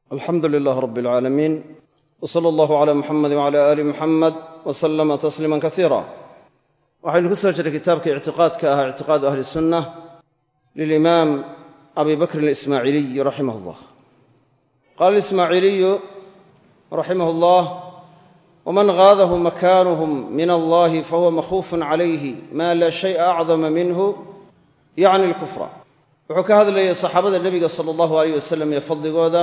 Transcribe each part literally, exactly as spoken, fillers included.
alxamdu lilaah rab alcaalamiin w sala allahu cala muxamedi wcala aali muxamed w salama tasliima kasiira waxaynu ku soo jiray kitaabka ictiqaadka ahaa ictiqaadu ahli sunna lilimaam abi bakrin alismaaciiliy raximah llah qaala alismaaciiliyu raximah llah waman gaadahu makaanuhum min allahi fahuwa makhuufun calayhi ma laa shay'a acdama minhu yacni alkufra wuxuu ka hadlayay saxaabada nebiga sala allahu alayh wasalam iyo fadligooda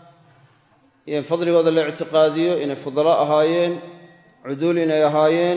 iyo in fadligooda la ictiqaadiyo inay fudala ahaayeen cuduul inay ahaayeen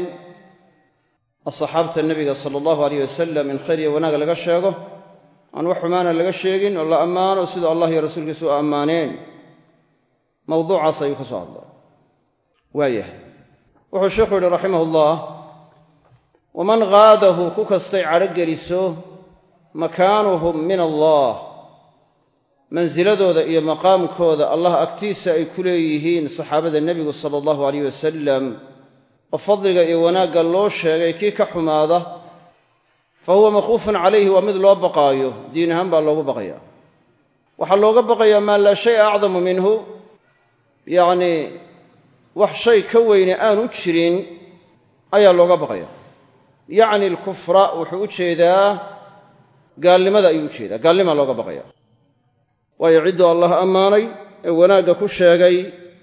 asxaabta nebiga sala allahu alayh wasalam in khayr iyo wanaag laga sheego aan wax xumaana laga sheegin oo la ammaano siduu allah iyo rasuulkiisu u ammaaneen mawduucaas ayuu ka soo hadlay waayahay wuxuu sheekhu yihi raximah ullah waman gaadahu ku kastay cadho geliso makaanuhum min allah mansiladooda iyo maqaamkooda allah agtiisa ay ku leeyihiin saxaabada nebigu sala allahu alayh wasalam oo fadliga iyo wanaagga loo sheegay kii ka xumaada fa huwa makhuufun calayhi waa mid loo baqaayo diin ahaan baa loogu baqaya waxaa looga baqayaa maa laa shay'a acdamu minhu yacnii wax shay ka weyne aanu jirin ayaa looga baqaya yacni alkufra wuxuu u jeedaa gaalnimada ayuu u jeedaa gaalnimaa looga baqaya waayo cidduu allah ammaanay ee wanaagga ku sheegay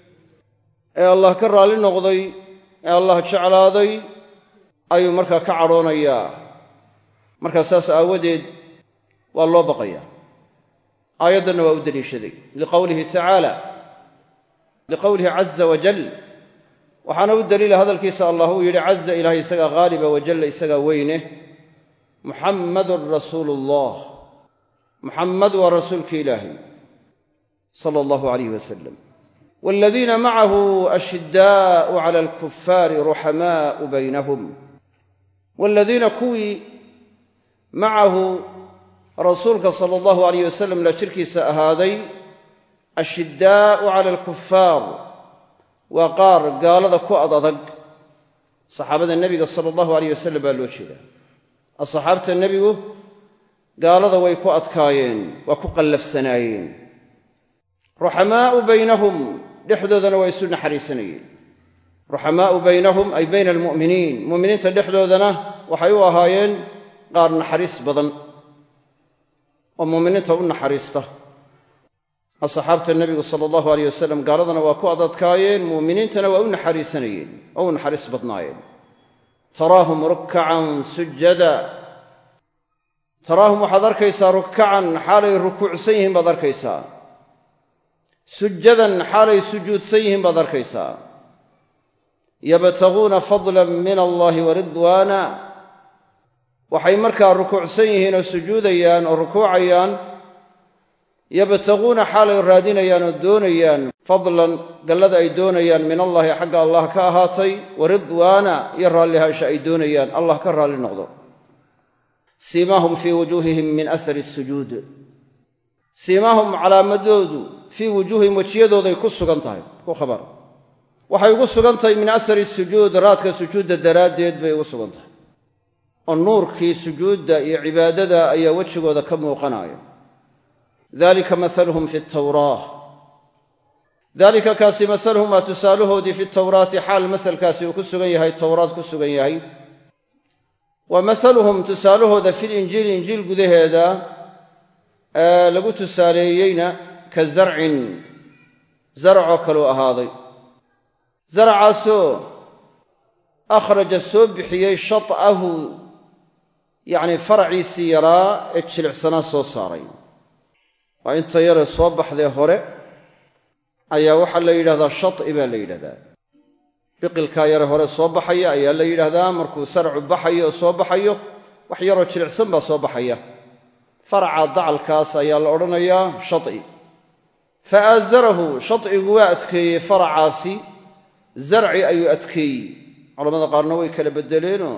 ee allah ka raalli noqday ee allah jeclaaday ayuu markaa ka cadhoonayaa markaa saas aawadeed waa loo baqayaa aayaddanna waa u deliishaday liqowlihi tacaala liqowlihi caza wajal waxaana u daliila hadalkiisa allah uu yidhi caza ilaahay isagaa haaliba wajalla isagaa weyne muxammadun rasuulu ullah muxammad waa rasuulki ilaahay sala allahu alayh wasalam waaladiina macahu ashiddaa'u cala alkufaari ruxamaa'u baynahum waaladiina kuwii macahu rasuulka sala allahu alayh wasalam la jirkiisa ahaaday ashiddaa'u cala alkufaar waa qaar gaalada ku ad adag saxaabada nebiga sala allahu alayh wasalam baa loo jeedaa asxaabta nebigu gaalada way ku adkaayeen waa ku qallafsanaayeen ruxamaa'u baynahum dhexdoodana waa isu naxariisanayeen ruxamaa'u baynahum ay bayna almu'miniin mu'miniinta dhexdoodana waxay u ahaayeen qaar naxariis badan oo mu'miniinta u naxariista asxaabta nebigu sala allahu alayh wasalam gaaladana waa ku adadkaayeen mu'miniintana waa u naxariisanayeen oo u naxariis badnaayeen taraahum rukkacan sujada taraahum waxaad arkaysaa rukkacan xaalay rukuucsan yihiin baad arkaysaa sujadan xaalay sujuudsan yihiin baad arkaysaa yabtaguuna fadlan min allahi wa ridwaana waxay markaa rukuucsan yihiin oo sujuudayaan oo rukuucayaan yabtaguuna xaalay raadinayaan oo doonayaan fadlan gallada ay doonayaan min allahi xagga allah ka ahaatay wa ridwaana iyo raallihaansha ay doonayaan allah ka raalli noqdo siimaahum fii wujuuhihim min asari sujuud siimaahum calaamadoodu fii wujuuhihim wejiyadooday ku sugan tahay ku khabar waxay ugu sugan tahay min asari sujuud raadka sujuudda daraaddeed bay ugu sugan tahay oo nuurkii sujuudda iyo cibaadada ayaa wejigooda ka muuqanaya dalika mahaluhum fi tawraah dalika kaasi masaluhum waa tusaalahoodii fi tawraati xaal masalkaasi uu ku sugan yahay towraad ku sugan yahay wa masaluhum tusaalahooda fil injiili injiil gudaheeda ee lagu tusaaleeyeyna ka zarcin zaracoo kaluu ahaaday zaracaasoo akhraja soo bixiyey shat'ahu yacnii faraciisii yaraa ee jilicsanaa soo saaray waa inta yaree soo baxdee hore ayaa waxaa la yidhahdaa shati baa la yidhahdaa biqilkaa yare hore soo baxaya ayaa la yidhaahdaa markuu saracu baxayo oo soo baxayo wax yaroo jilicsan baa soo baxaya faraca dacalkaas ayaa la odhanayaa shati fa aazarahu shatigu waa adkeeyey faracaasi zarci ayuu adkeeyey culamada qaarna way kala beddeleenoo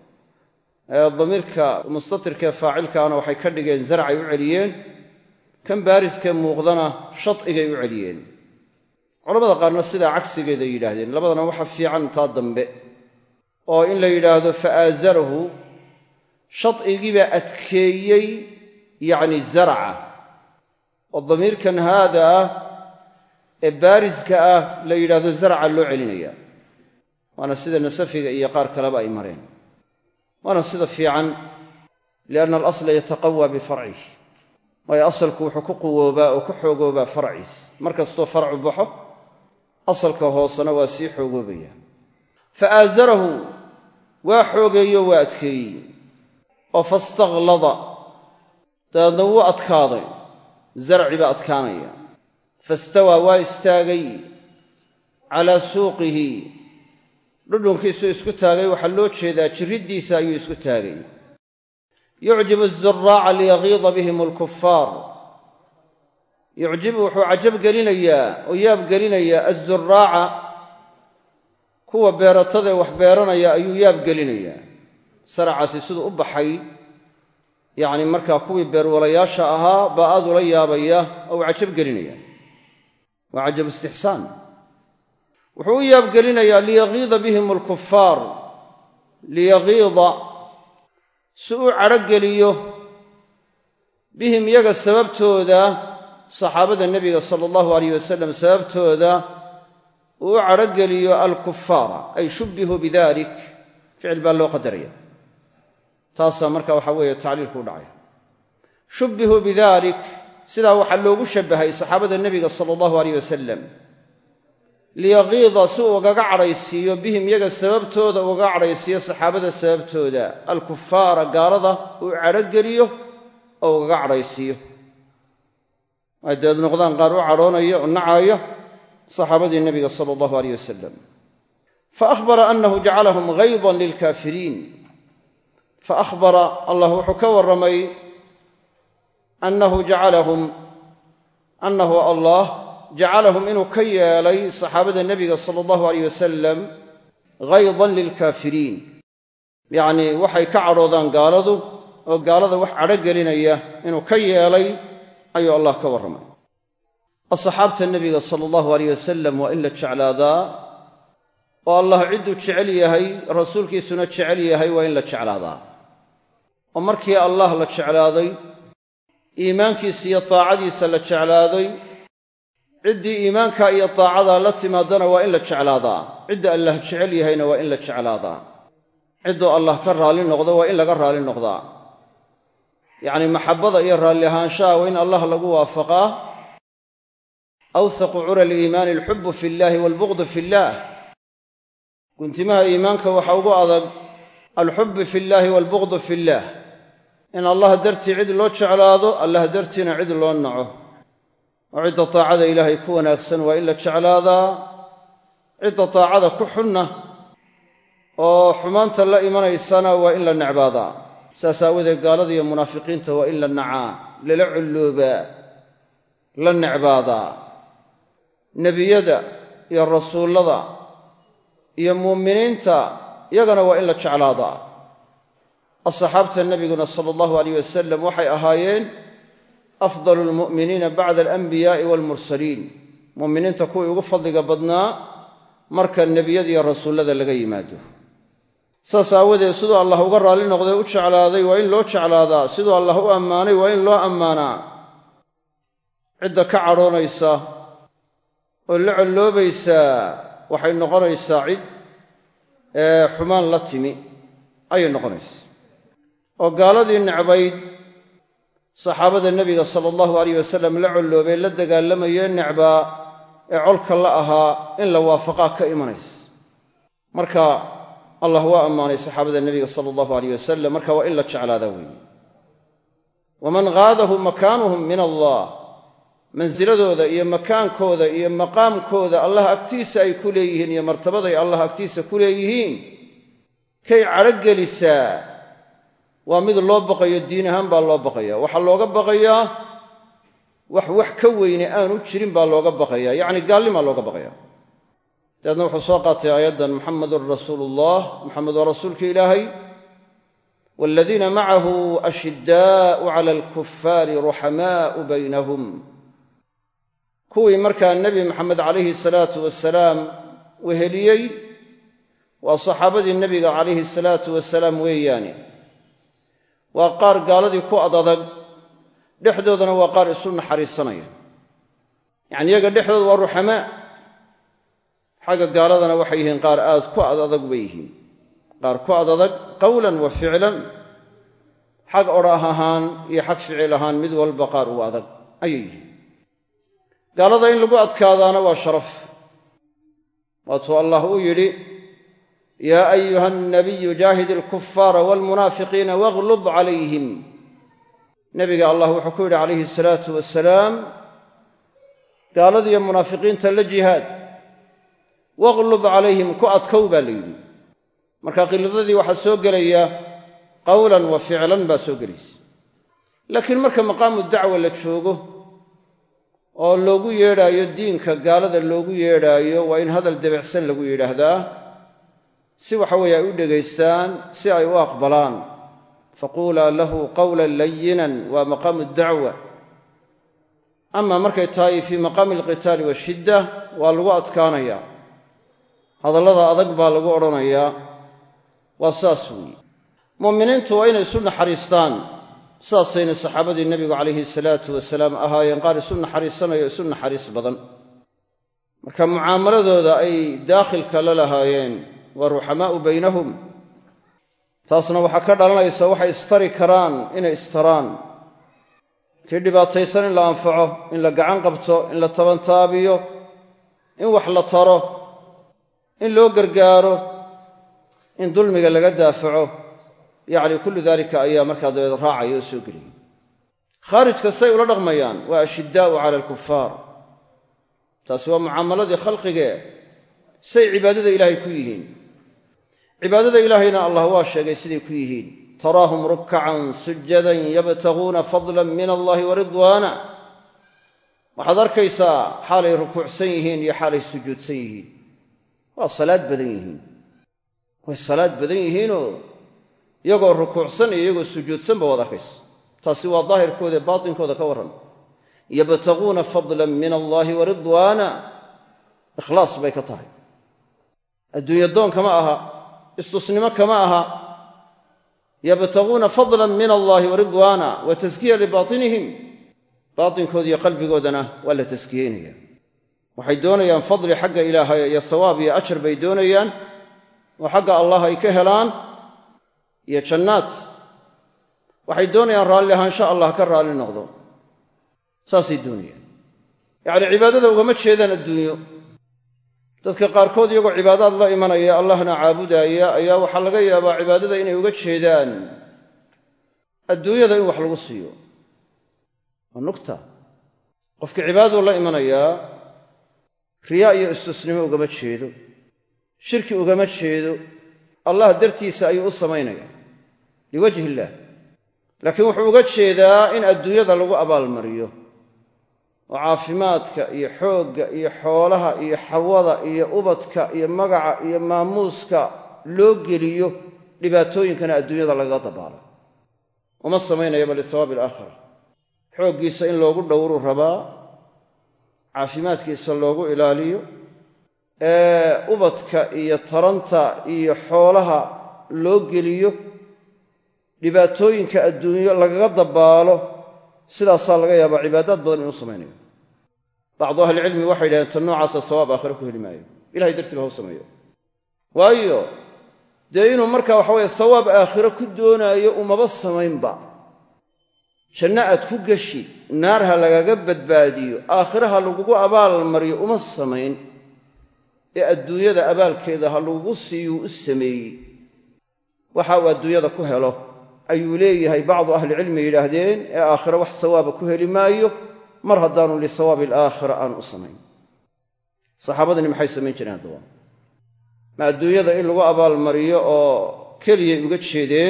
damiirka mustatirkaee faacilkaana waxay ka dhigeen zarcay u celiyeen kan baariskee muuqdana shatigay u celiyeen culamada qaarna sidaa cagsigeeday yidhaahdeen labadana waxa fiican taa dambe oo in la yidhaahdo fa aazarahu shatigiibaa adkeeyey yacni zaraca oo damiirkan haada ah ee baariska ah la yidhaahdo zarca loo celinaya waana sida nasafiga iyo qaar kaleba ay mareen waana sida fiican lianna alasla yataqawaa bifarcih waayo asalku wuxuu ku quwoobaa oo ku xoogoobaa farciis mar kastoo farcu baxo asalka hoosena waa sii xoogoobaya fa aasarahu waa xoogeeyo waa adkeeyey oo fastakhlada dabeedna wuu adkaaday zarci baa adkaanaya fastawaa waa istaagay calaa suuqihi dhudhunkiisuu isku taagay waxaa loo jeedaa jirriddiisa ayuu isku taagay yucjibu azuraaca liyagiida bihim alkufaar yucjibu wuxuu cajab gelinayaa oo yaab gelinayaa azuraaca kuwa beeratada ee wax beeranaya ayuu yaab gelinayaa saracaasi siduu u baxay yacni markaa kuwii beerwalayaasha ahaa baa aad ula yaabaya oo uu cajab gelinaya waa cajabu istixsaan wuxuu u yaabgelinayaa liyagiida bihim alkufaar liyagiida si uu cadhogeliyo bihim iyaga sababtooda saxaabada nebiga sala allahu alayh wasalam sababtooda uu u cadhogeliyo alkufaara ay shubbihuu bidalik ficil baa loo qadaraya taasaa marka waxaa weeye tacliilku u dhacay shubbihuu bidalik sidaa waxaa loogu shabbahay saxaabada nebiga sala allahu alayh wasalam liyagiida si uu ugaga cadhaysiiyo bihim iyaga sababtooda ugaga cadhaysiiyo saxaabada sababtooda alkufaara gaalada uu cadhogeliyo oo ugaga cadhaysiiyo ay deed noqdaan qaar u cadhoonaya oo nacaaya saxaabadii nebiga sala allahu alayh wasalam fa akhbara annahu jacalahum gaydan lilkaafiriin fa akhbara allah wuxuu ka warramay annahu jacalahum annahu allah jacalahum inuu ka yeelay saxaabada nebiga sala allahu alayh wasalam gaydan lilkaafiriin yacnii waxay ka cadhoodaan gaaladu oo gaalada wax cadho gelinaya inuu ka yeelay ayuu allah ka warramay asxaabta nebiga sala allahu alayh wasalam waa in la jeclaadaa oo allah cidduu jecel yahay rasuulkiisuna jecel yahay waa in la jeclaadaa oo markii allah la jeclaaday iimaankiisa iyo taacadiisa la jeclaaday ciddii iimaanka iyo taacadaa la timaadana waa in la jeclaadaa cidda allah jecel yahayna waa in la jeclaadaa cidduu allah ka raalli noqdo waa in laga raalli noqdaa yacnii maxabbada iyo raalli ahaanshaha waa in allah lagu waafaqaa awthaqu cura aliimaani alxubbu fi llahi waalbughdu fi illaah guntimaha iimaanka waxa ugu adag alxubbu fi llaahi waalbughdu fi illaah in allah dartii cid loo jeclaado allah dartiina cid loo naco oo cidda taacada ilaahay ku wanaagsan waa in la jeclaadaa cidda taacada ku xunna oo xumaanta la imanaysana waa in la necbaadaa saas aawadeed gaalada iyo munaafiqiinta waa in la nacaa lala culloobaa la necbaadaa nebiyada iyo rasuullada iyo muuminiinta iyagana waa in la jeclaadaa asxaabta nebiguna sala allahu alayh wasalam waxay ahaayeen afdalu lmu'miniina bacda alanbiyaa'i waalmursaliin mu'miniinta kuwii ugu fadliga badnaa marka nebiyada iyo rasuullada laga yimaado saas aawadeed siduu allah uga raalli noqday u jeclaaday waa in loo jeclaadaa siduu allah u ammaanay waa in loo ammaanaa cidda ka cadhoonaysa oo la colloobaysaa waxay noqonaysaa cid ee xumaan la timi ayay noqonaysaa oo gaaladii necbayd saxaabada nebiga sala allahu alayh wasalam la colloobay la dagaalamayee necbaa ee colka la ahaa in la waafaqaa ka imanaysa marka allah waa ammaanay saxaabada nebiga sala allahu alayh wasalam marka waa in la jeclaadaa weeye waman haadahu makaanuhum min allah mansiladooda iyo makaankooda iyo maqaamkooda allah agtiisa ay ku leeyihiin iyo martabaday allah agtiisa ku leeyihiin kay cadhogelisaa waa mid loo baqayo diin ahaan baa loo baqaya waxaa looga baqayaa wax wax ka weyne aanu jirin baa looga baqaya yacni gaalnimaa looga baqaya dabeedna wuxuu soo qaatay aayaddan muxamedun rasuulullah muxamed waa rasuulka ilaahay waaladiina macahu ashiddaa'u cala alkufaari ruxamaa'u baynahum kuwii markaa nebi maxamed calayhi salaatu wasalaam weheliyey waa saxaabadii nebiga calayhi salaatu wasalaam weeyaane waa qaar gaaladii ku adadag dhexdoodana waa qaar isu naxariisanaya yacni iyaga dhexdooda waa ruxamaa xagga gaaladana waxay yihiin qaar aad ku adadag bay yihiin qaar ku adadag qawlan wa ficlan xag odhaah ahaan iyo xag ficil ahaan mid walba qaar ugu adag ayay yihiin gaalada in lagu adkaadaana waa sharaf waatuu allah uu yidhi yaa ayuha annabiyu jaahid alkufaara waalmunaafiqiina waglub calayhim nebiga allah wuxuu ku yidhi calayhi asalaatu wasalaam gaaladiiyo munaafiqiinta la jihaad waglub calayhim ku adkow baa la yidhi marka qiladadii waxaa soo gelaya qawlan wa ficlan baa soo gelaysa laakiin marka maqaamu dacwa la joogo oo loogu yeedhaayo diinka gaalada loogu yeedhaayo waa in hadal debicsan lagu yidhaahdaa si waxa weeye ay u dhegaystaan si ay u aqbalaan faquulaa lahu qawlan layinan waa maqaamu dacwa ama markay tahay fii maqaami alqitaali washidda waa lagu adkaanayaa hadallada adag baa lagu odhanayaa waa saas weeye mu'miniintu waa inay isu naxariistaan saasayna saxaabadii nebigu calayhi salaatu wasalaam ahaayeen qaar isu naxariisanayo isu naxariis badan marka mucaamaladooda ay daakhilka la lahaayeen waa ruxamaa'u baynahum taasna waxaa ka dhalanaysa waxay istari karaan inay istaraan kii dhibaataysan in la anfaco in la gacan qabto in la tabantaabiyo in wax la taro in loo gargaaro in dulmiga laga daafaco yacni kullu daalika ayaa markaa dabeed raacaya oo soo geliyay khaarijka say ula dhaqmayaan waa ashiddaa'u cala alkufaar taasi waa mucaamaladii khalqigee say cibaadada ilaahay ku yihiin cibaadada ilaahayna allah waa sheegay siday ku yihiin taraahum rukkacan sujadan yabtaguuna fadlan min allahi wa ridwaana waxaad arkaysaa xaalay rukuucsan yihiin iyo xaalay sujuudsan yihiin waa salaad badan yihiin way salaad badan yihiinoo iyagoo rukuucsan iyo iyagoo sujuudsanba waad arkaysa taasi waa daahirkooda baatinkooda ka warran yabtaguuna fadlan min allahi wa ridwaana ikhlaas bay ka tahay adduunya doon kama aha istusnimo kama aha yabtaguuna fadlan min allahi wa ridwaana wa taskiya libaatinihim baatinkooda iyo qalbigoodana waa la taskiyeynaya waxay doonayaan fadli xagga ilaahay iyo sawaab iyo ajar bay doonayaan oo xagga allah ay ka helaan iyo jannaad waxay doonayaan raalli ahaansha allah ka raalli noqdo saasay doonayaan yacni cibaadada ugama jeedaan adduunyo dadka qaarkood iyagoo cibaadaad la imanaya allahna caabudaaya ayaa waxaa laga yaabaa cibaadada inay uga jeedaan adduunyada in wax lagu siiyo waa nugta qofka cibaadadu la imanayaa riyaa iyo istusnimo ugama jeedo shirki ugama jeedo allah dartiisa ayuu u samaynayaa liwajhi illaah laakiin wuxuu uga jeedaa in adduunyada lagu abaalmariyo oo caafimaadka iyo xoogga iyo xoolaha iyo xawada iyo ubadka iyo magaca iyo maamuuska loo geliyo dhibaatooyinkana adduunyada lagaga dabaalo uma samaynayaba lisawaabi alaakhira xooggiisa in loogu dhowruu rabaa caafimaadkiisa loogu ilaaliyo ee ubadka iyo taranta iyo xoolaha loo geliyo dhibaatooyinka adduunyo lagaga dabaalo sidaasaa laga yaabaa cibaadaad badan inuu samaynayo bacdu ahlicilmi waxay yidhahdeen tan noocaasa sawaab aakhiro ku heli maayo ilahay dartiiba ha u sameeyo waayo dee inuu markaa waxa weeye sawaab aakhiro ku doonaayo umaba samaynba janno aad ku geshi naar ha lagaga badbaadiyo aakhiraha lagugu abaal mariyo uma samayn ee adduunyada abaalkeeda ha lagugu siiyuu u sameeyey waxa uu adduunyada ku helo ayuu leeyahay bacdu ahlicilmi yidhaahdeen ee aakhiro wax sawaaba ku heli maayo mar haddaanu lisawaabi alaakhira aanu u samayn saxaabadani maxay samayn jireen haddaba ma adduunyada in lagu abaalmariyo oo keliyay uga jeedeen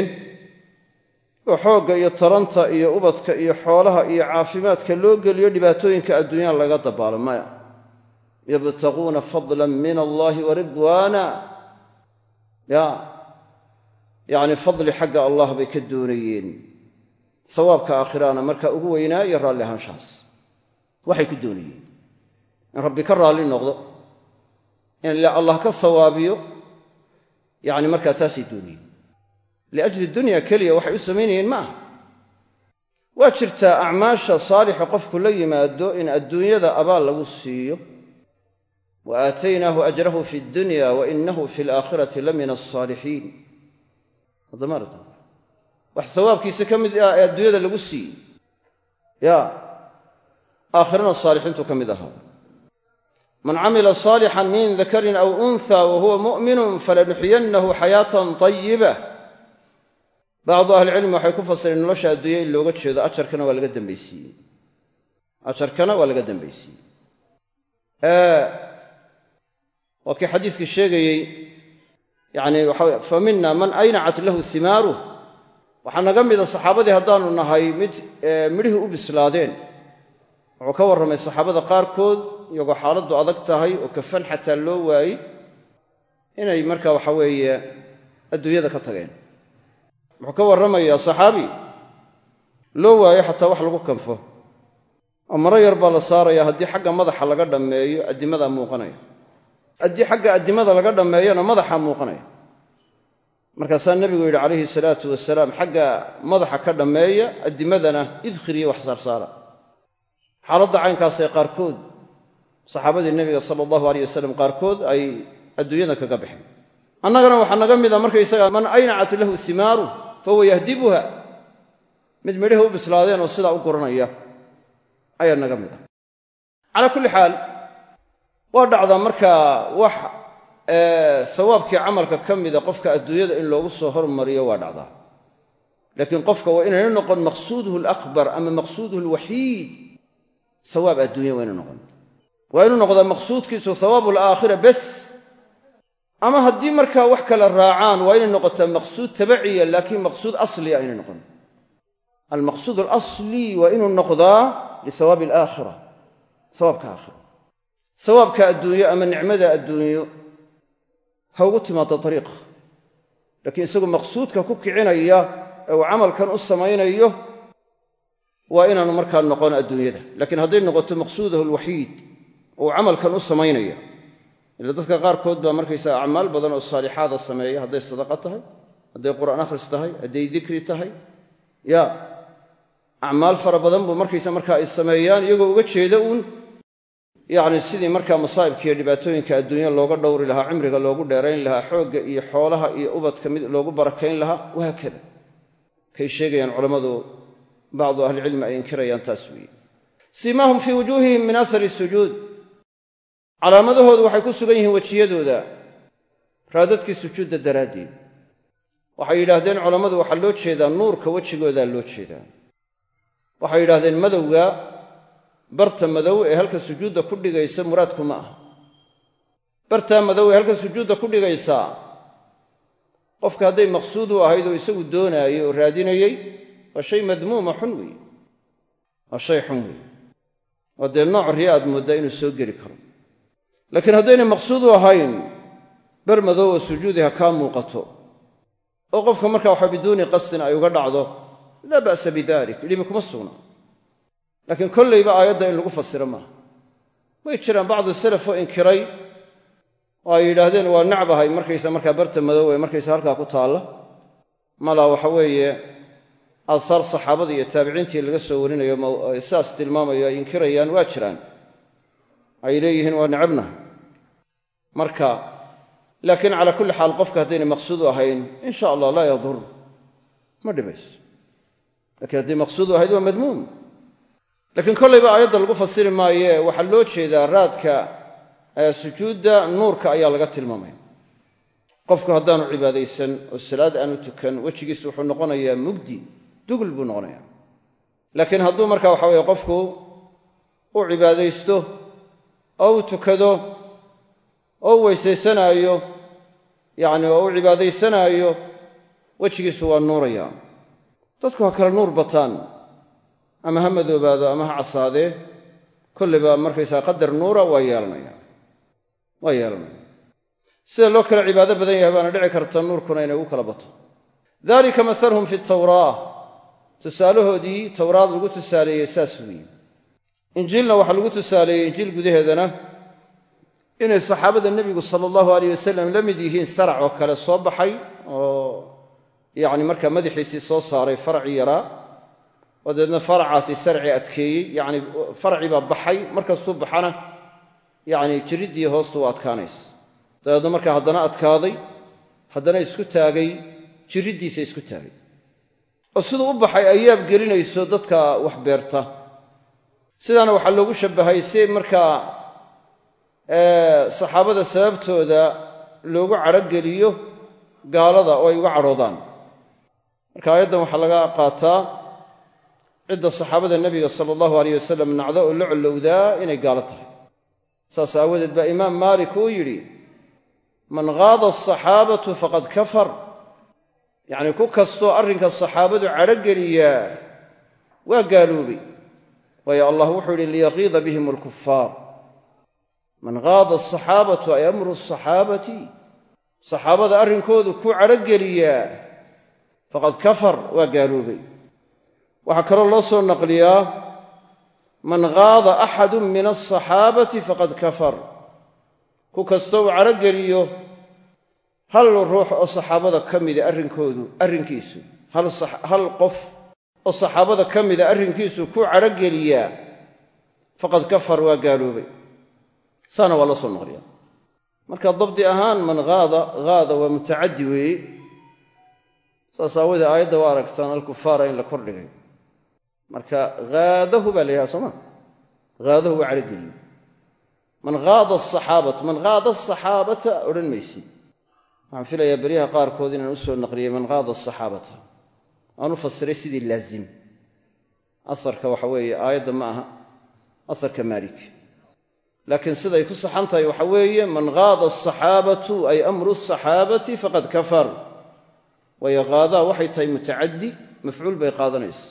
oo xoogga iyo taranta iyo ubadka iyo xoolaha iyo caafimaadka loo geliyo dhibaatooyinka adduunyada laga dabaalo maya yabtaguuna fadlan min allahi wa ridwaana ya yacni fadli xagga allah bay ka doonayeen sawaabka aakhiraana markaa ugu weynaa iyo raalli ahaanshahaas waxay ku doonayeen in rabbi ka raalli noqdo in allah ka sawaabiyo yacni markaa taasay doonayeen liajli dunya keliya waxay u samaynayeen ma aha waa jirtaa acmaasha saalixa qofku la yimaado in adduunyada abaal lagu siiyo wa aataynaahu ajrahu fi dunya wa inahu fi alaakhirati la min alsaalixiin adamarta wax sawaabkiisa ka mid ah ee adduunyada lagu siiyey ya aakhirana saalixiintu ka mid ahaa man camila saalixan min dakarin aw untha wa huwa mu'minun falanuxyiyannahu xayaatan طayibah bacdu ahlicilmi waxay ku fasireen nolosha adduunya in looga jeedo ajarkana waa laga dambaysiiyey ajarkana waa laga dambaysiiyey waa kii xadiiskii sheegayey yani waxa fa mina man aynacat lahu himaaruh waxaa naga mida saxaabadii haddaanu nahay mid midhihii u bislaadeen wuxuu ka warramay saxaabada qaarkood iyagoo xaaladdu adag tahay oo kafan xataa loo waayey inay marka waxa weeye adduunyada ka tageen wuxuu ka warramayaa saxaabi loo waayo xataa wax lagu kanfo oo maro yar baa la saaraya haddii xagga madaxa laga dhammeeyo addimadaa muuqanaya haddii xagga addimada laga dhammeeyona madaxaa muuqanaya markaasaa nebigu yidhi calayhi salaatu wasalaam xagga madaxa ka dhammeeya addimadana idkhiriyo wax saarsaara xaaladda caynkaasee qaarkood saxaabadii nebiga sala allahu aleyh wasalam qaarkood ay adduunyada kaga baxeen annagana waxaa naga mida markaysaga man aynacat lahu himaaru fahuwa yahdibuha mid midhaha u bislaadeen oo sidaa u guranaya ayaa naga mid ah calaa kulli xaal waa dhacdaa markaa wax sawaabkii camalka ka mida qofka adduunyada in loogu soo hormariyo waa dhacdaa laakiin qofka waa inayna noqon maqsuuduhu alakbar ama maqsuuduhu alwaxiid sawaab adduunya waa inu noqon waa inuu noqdaa maqsuudkiisu hawaabu alaakhira bes ama haddii markaa wax kala raacaan waa inay noqotaa maqsuud tabaciya laakiin maqsuud asliya aynay noqon almaqsuud alasli waa inuu noqdaa lisawaabi alaakhira sawaabka aakhira sawaabka adduunyo ama nicmada adduunyo ha ugu timaado dariiqa laakiin isagu maqsuudka ku kicinaya ee uu camalkan u samaynayo waa inaanu markaa noqon adduunyada laakiin hadday noqoto maqsuudahu alwaxiid oo uu camalkan u samaynaya ila dadka qaarkood baa markaysaa acmaal badan oo saalixaada sameeya hadday sadaqa tahay hadday qur'aan akhris tahay hadday dikri tahay ya acmaal fara badan buu markaysa markaa ay sameeyaan iyagoo uga jeeda uun yacni sidii markaa masaa'ibka iyo dhibaatooyinka adduunya looga dhowri lahaa cimriga loogu dheerayn lahaa xoogga iyo xoolaha iyo ubadka mid loogu barakayn lahaa wahaakada kay sheegayaan culammadu bacdu ahlicilmi ay inkirayaan taas weeye siimaahum fii wujuuhihim min asari sujuud calaamadahoodu waxay ku sugan yihiin wejiyadooda raadadkii sujuudda daraaddeed waxay yidhaahdeen culammadu waxaa loo jeedaa nuurka wejigoodaa loo jeedaa waxay yidhahdeen madowga barta madow ee halka sujuudda ku dhigaysa muraadku ma aha bartaa madow ee halka sujuudda ku dhigaysaa qofka hadday maqsuud u ahayd oo isagu doonaayey oo raadinayey waa shay madmuuma xun weeye waa shay xun weeye oo dee nooc riya aad mooddaa inuu soo geli karo laakiin haddaynay maqsuud u ahayn bar madow oo sujuudi ha kaa muuqato oo qofka markaa waxa biduuni qasdin ay uga dhacdo laa ba'sa bidalik dhibi kuma sugna laakiin kollayba aayadda in lagu fasiro maaha way jiraan bacdu salaf oo inkiray oo ay yidhaahdeen waa nacbahay markaysa markaa barta madow ee markaysa halkaa ku taalla malaa waxa weeye aasaar saxaabada iyo taabiciintii laga soo warinayo saas tilmaamayo ay inkirayaan waa jiraan ay leeyihiin waa necabnaha marka laakiin calaa kulli xaal qofka haddaynay maqsuud u ahayn in sha allah laa yadur ma dhibayso laakiin hadday maqsuud u ahayd waa madmuum laakiin kollayba aayadda lagu fasiri maaye waxaa loo jeedaa raadka sujuudda nuurka ayaa laga tilmaamaya qofku haddaanu cibaadaysan oo salaad aanu tukan wejigiisu wuxuu noqonayaa mugdi dugul buu noqonayaa laakiin hadduu marka waxa weye qofku u cibaadaysto oo u tukado oo u weysaysanaayo yacni oo u cibaadaysanaayo wejigiisu waa nuuraya dadku ha kala nuur bataan ama ha madoobaado ama ha casaadee kollayba markaysaa qadar nuura waa yeelanaya waa yeelanaya sida loo kala cibaado badan yahay baana dhici karta nuurkuna inay ugu kala bato dalika masaluhum fi tawraa tusaalahoodii towraad lagu tusaaleeyey saas weeye injiilna waxaa lagu tusaaleeyey injiil gudaheedana inay saxaabada nebigu sala allahu alayh wasalam la mid yihiin sarac oo kale soo baxay oo yacni markaa madaxiisii soo saaray faracii yaraa oo deedna faracaasi sarci adkeeyey yacni farci baa baxay markastuu baxana yacni jiriddii hoostu waa adkaanaysa dabeedna markaa haddana adkaaday haddana isku taagay jiriddiisa isku taagay oo siduu u baxay ay yaab gelinayso dadka wax beerta sidaana waxaa loogu shabbahay si markaa saxaabada sababtooda loogu cadhogeliyo gaalada oo ay uga cadhoodaan marka aayaddan waxaa laga qaataa cidda saxaabada nebiga sala allahu alayh wasalam nacda oo la collowdaa inay gaalo tahay saas aawadeed baa imaam maalik uu yidhi man gaada asaxaabatu faqad kafar yacnii ku kastoo arrinka saxaabadu cadhogeliyaa waa gaaloobay waayo allah wuxuu yidhi liyaqiida bihim alkufaar man gaada asaxaabatu ay amru asaxaabati saxaabada arrinkoodu ku cadhogeliyaa faqad kafar waa gaaloobay waxaa kaloo loo soo naqliyaa man gaada axadun min alsaxaabati faqad kafar ku kastoo uu cadhogeliyo hal ruux oo saxaabada ka mida arrinkoodu arrinkiisu hal qof oo saxaabada ka mida arrinkiisu ku cadhogeliyaa faqad kafar waa gaaloobay saana waa la soo naqliyaa marka dabdi ahaan man haada haada waa mutacaddi weeye saas aawadee aayadda waa aragtaan alkufaara in la kordhigay marka haadahu baa la yidhaha sooma haadahu waa cadhogeliye man haada asaxaabatu man haada asaxaabata odhan maysid waxaan filayaa beryaha qaarkood inaan u soo naqliyey man haada asaxaabata aan u fasiray sidii laazim asarka waxa weeye aayadda ma aha asarka maalik laakiin siday ku saxan tahay waxa weeye man haada asaxaabatu ay amru asaxaabati faqad kafar waayo haadaa waxay tahay mutacaddi mafcuul bay qaadanaysa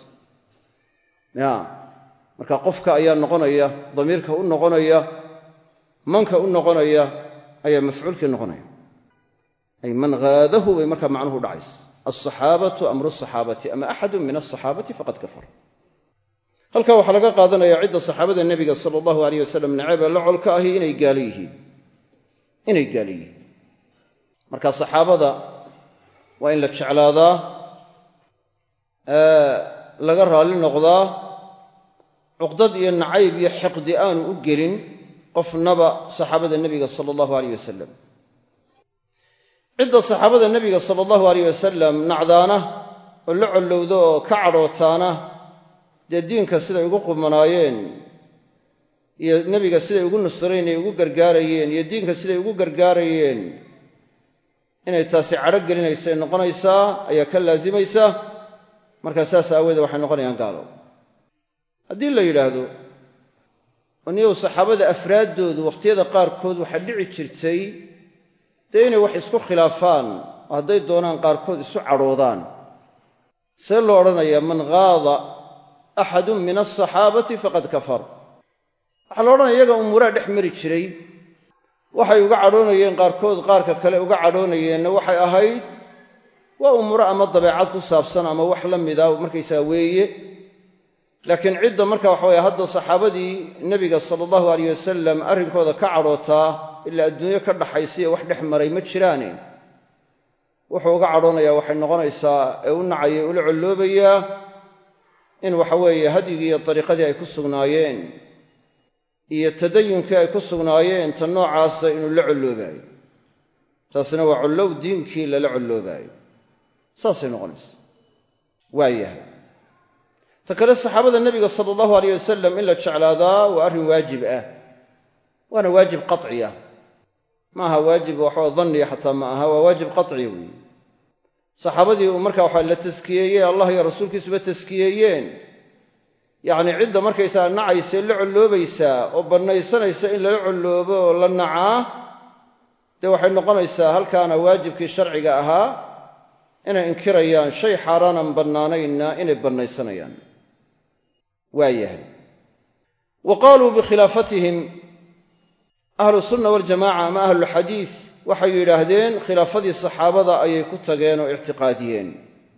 ya marka qofka ayaa noqonaya damiirka u noqonaya manka u noqonaya ayaa mafcuulkii noqonaya ay man haadahu bay markaa macnuhu dhacaysa alsaxaabatu amru asaxaabati ama axadun min alsaxaabati faqad kafar halkaa waxaa laga qaadanaya cidda saxaabada nebiga sala allahu alayh wasalam naceeba la colka ahi inay gaalo yihiin inay gaalo yihiin marka saxaabada waa in la jeclaadaa laga raalli noqdaa cuqdad iyo nacayb iyo xiqdi aanu u gelin qofnaba saxaabada nebiga sala allahu alayh wasalam cidda saxaabada nebiga sala allahu alayh wasalam nacdaana oo la collowda oo ka cadhootaana dee diinka siday ugu qumanaayeen iyo nebiga siday ugu nusrayn ay ugu gargaarayeen iyo diinka siday ugu gargaarayeen inay taasi cadho gelinaysay noqonaysaa ayaa ka laasimaysa markaa saas aawoodee waxay noqonayaan gaalo haddii la yidhaahdo oniyow saxaabada afraaddoodu wakhtiyada qaarkood waxaa dhici jirtay dee inay wax isku khilaafaan oo hadday doonaan qaarkood isu cadhoodaan see loo odhanayaa man haada axadun min alsaxaabati faqad kafar waxaa la odhanaya iyaga umuuraha dhex mari jiray waxay uga cadhoonayeen qaarkood qaarka kale uga cadhoonayeenna waxay ahayd waa umuuro ama dabeecad ku saabsan ama wax la mida markaysaa weeye laakiin cidda marka waxa weye hadda saxaabadii nebiga sala allahu alayh wasalam arrinkooda ka cadhootaa ilaa adduunyo ka dhaxaysiyo wax dhex maray ma jiraane wuxuu uga cadhoonayaa waxay noqonaysaa ee u nacaya ula colloobayaa in waxa weeye hadyigii iyo dariiqadii ay ku sugnaayeen iyo tadayunkii ay ku sugnaayeen ta noocaasa inuu la colloobaayo taasina waa collow diinkii lala colloobaayo saasay noqonaysa waa yahay ta kale saxaabada nebiga sala allahu alayh wasalam in la jeclaadaa waa arrin waajib ah waana waajib qaci ah ma aha waajib waxaa danniya xataa ma aha waa waajib qaciya weeye saxaabadii uu markaa waxaa la taskiyeeyey allah iyo rasuulkiisuba taskiyeeyeen yacnii cidda markaysaa nacaysa la colloobaysaa oo bannaysanaysa in lala colloobo oo la nacaa dee waxay noqonaysaa halkaana waajibkii sharciga ahaa inay inkirayaan shay xaaraanan bannaanaynna inay bannaysanayaan waa yahay wa qaaluu bikhilaafatihim ahlu sunna waljamaca ama ahlulxadiis waxay yidhaahdeen khilaafadii saxaabada ayay ku tageen oo ictiqaadiyeen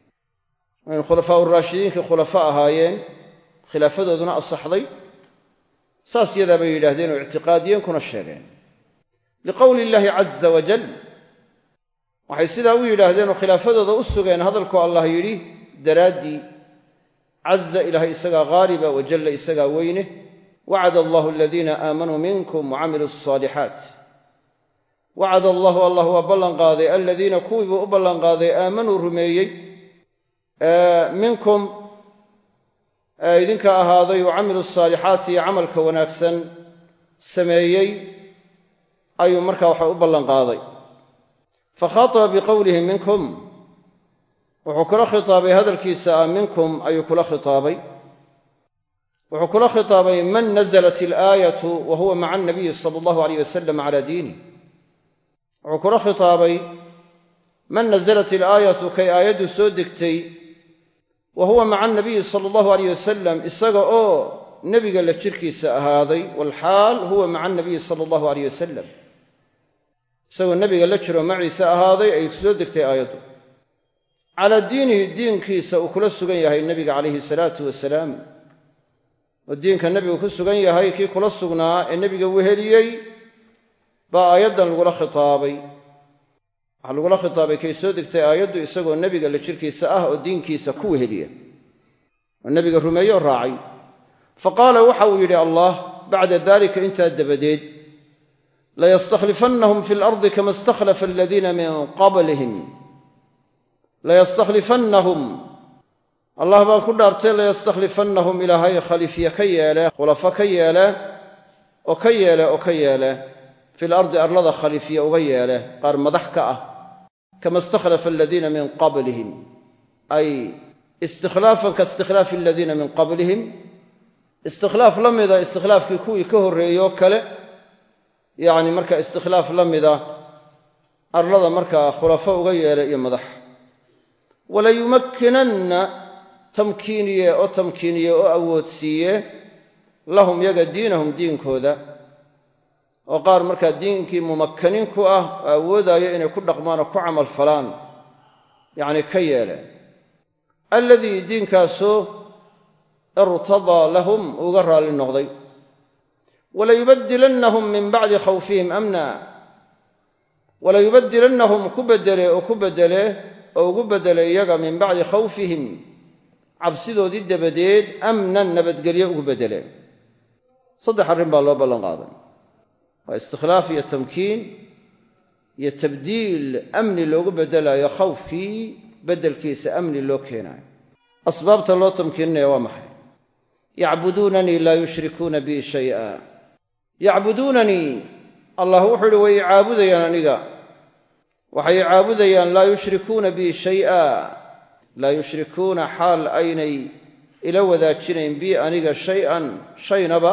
in khulafaa uraashidiinkii khulafa ahaayeen khilaafadooduna asaxday saas yadaa bay yidhaahdeen oo ictiqaadiyeen kuna sheegeen liqowli illaahi caza wajal waxay sidaa u yidhaahdeen oo khilaafadooda u sugeen hadalku allah yidhi daraaddii caza ilaahay isagaa haaliba wajalla isagaa weyne wacada allahu aladiina aamanuu minkum wacamiluu asaalixaat wacada allahu allah waa ballanqaaday aladiina kuwii buu u ballanqaaday aamanuu rumeeyey minkum idinka ahaaday wacamiluu asaalixaati iyo camalka wanaagsan sameeyey ayuu markaa waxa u ballanqaaday fakhaataba biqowlihi minkum wuxuu kula khitaabay hadalkiisa ah minkum ayuu kula khitaabay wuxuu kula khitaabay man nazalat ilaayatu wa huwa maca anabiyi sala allahu alayh wasalam cala diinih wuxuu kula khitaabay man nazalat ilaayatu kay aayaddu soo degtay wa huwa maca anabiyi sala allahu alayh wasalam isaga oo nebiga la jirkiisa ahaaday walxaal huwa maca anabiyi sala allahu alayh wasalam isagoo nebiga la jiro maciise ahaaday ay soo degtay aayaddu calaa diinihi diinkiisa uu kula sugan yahay nebiga calayhi salaatu wasalaam oo diinka nebigu ku sugan yahay kii kula sugnaa ee nebiga weheliyey baa aayaddan lagula khitaabay waxaa lagula khitaabay kay soo degtay aayaddu isagoo nebiga la jirkiisa ah oo diinkiisa ku weheliya oo nebiga rumeeye oo raacay fa qaala waxa uu yidhi allah bacda dalika intaa dabadeed layastakhlifannahum fi lardi kama istakhlafa aladiina min qablihim layastakhlifannahum allah baan ku dhaartay layastakhlifannahum ilaahay khaliifye ka yeele khulafo ka yeele oo ka yeele oo ka yeele fil ardi arlada khaliifye uga yeele qaar madax ka ah kama istakhlafa aladiina min qablihim ay istikhlaafan ka istikhlaafi aladiina min qablihim istikhlaaf la mida istikhlaafkii kuwii ka horreeyoo kale yacni marka istikhlaaf la mida arlada markaa khulafo uga yeele iyo madax walayumakkinanna tamkiiniye oo tamkiiniye oo awoodsiiye lahum yaga diinahum diinkooda oo qaar markaa diinkii mumakkanin ku ah oo awoodaayo inay ku dhaqmaan oo ku camal falaan yacni ka yeele alladii diinkaasoo irtadaa lahum uga raalli noqday walayubadilannahum min bacdi khawfihim amna walayubadilannahum ku bedele oo ku bedele oo ugu beddelay iyaga min bacdi khawfihim cabsidoodii dabadeed amnan nabadgelyo ugu beddeleen saddex arrin baa loo ballan qaaday waa istikhlaaf iyo tamkiin iyo tabdiil amni loogu beddelayo khawfkii beddelkiisa amni loo keenaayo asbaabta loo tamkiininaya waa maxay yacbuduunanii laa yushrikuuna bii shay'a yacbuduunanii allah wuxuu uhi way caabudayaan aniga waxay caabudayaan laa yushrikuuna bii shay'a laa yushrikuuna xaal aynay ila wadaajinayn bii aniga shay-an shaynaba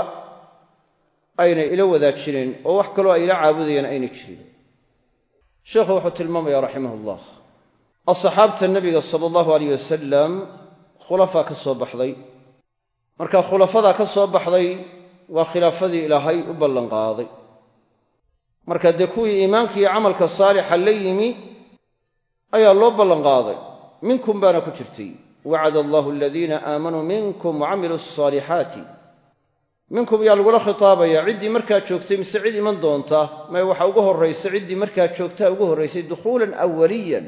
aynay ila wadaajinayn oo wax kaloo ay ila caabudayaan aynay jirin sheekhu wuxuu tilmaamaya raximahullah asxaabta nebiga sala allahu alayh wasalam khulafaa ka soo baxday marka khulafadaa ka soo baxday waa khilaafadii ilaahay u ballanqaaday marka dee kuwii iimaanka iyo camalka saalixa la yimi ayaa loo ballanqaaday minkum baana ku jirtay wacada allahu aladiina aamanuu minkum wacamiluu asaalixaati minkum yaa lagula khitaabaya ciddii markaa joogtay mise cid iman doonta may waxa ugu horraysa ciddii markaa joogtaa ugu horraysay dukhuulan awaliyan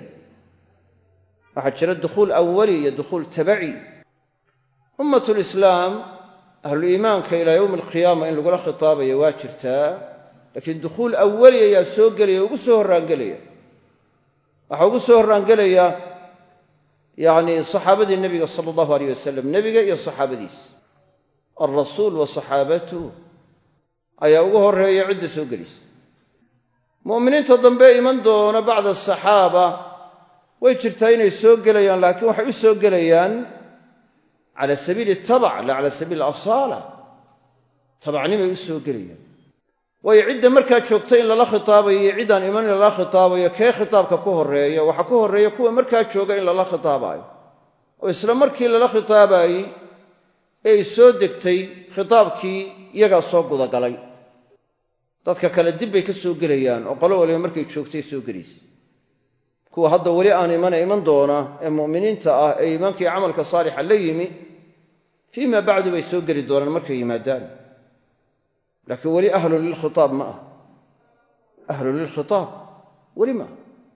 waxaa jira dukhuul awali iyo dukhuul tabaci ummatulislaam ahluliimaanka ilaa yowmi alqiyaama in lagula khitaabaya waa jirtaa laakiin dukhuul awali ayaa soo gelaya ugu soo horraangelaya waxaa ugu soo horraangelaya yacni saxaabadii nebiga sala allahu alayh wasalam nebiga iyo saxaabadiis alrasuul wa saxaabatuh ayaa ugu horreeya cidda soo gelisa mu'miniinta dambe iman doona bacda asaxaaba way jirtaa inay soo gelayaan laakiin waxay u soo gelayaan cala sabiili tabac la cala sabiili asaala tabacnimay u soo gelayaan waayo cidda markaa joogta in lala khitaabayo iyo ciddaan iman in lala khitaabayo kee khitaabka ku horreeya waxaa ku horreeya kuwa markaa jooga in lala khitaabaayo oo isla markii lala khitaabaayey ee ay soo degtay khitaabkii iyagaa soo gudagalay dadka kale dib bay ka soo gelayaan oo qolo waliba markay joogtay soo gelaysa kuwa hadda weli aan imana iman doona ee mu'miniinta ah ee iimaankii camalka saalixa la yimi fii maa bacdu bay soo geli doonaan markay yimaadaan laakiin weli ahlu lilkhitaab ma ah ahlu lilkhitaab weli ma ah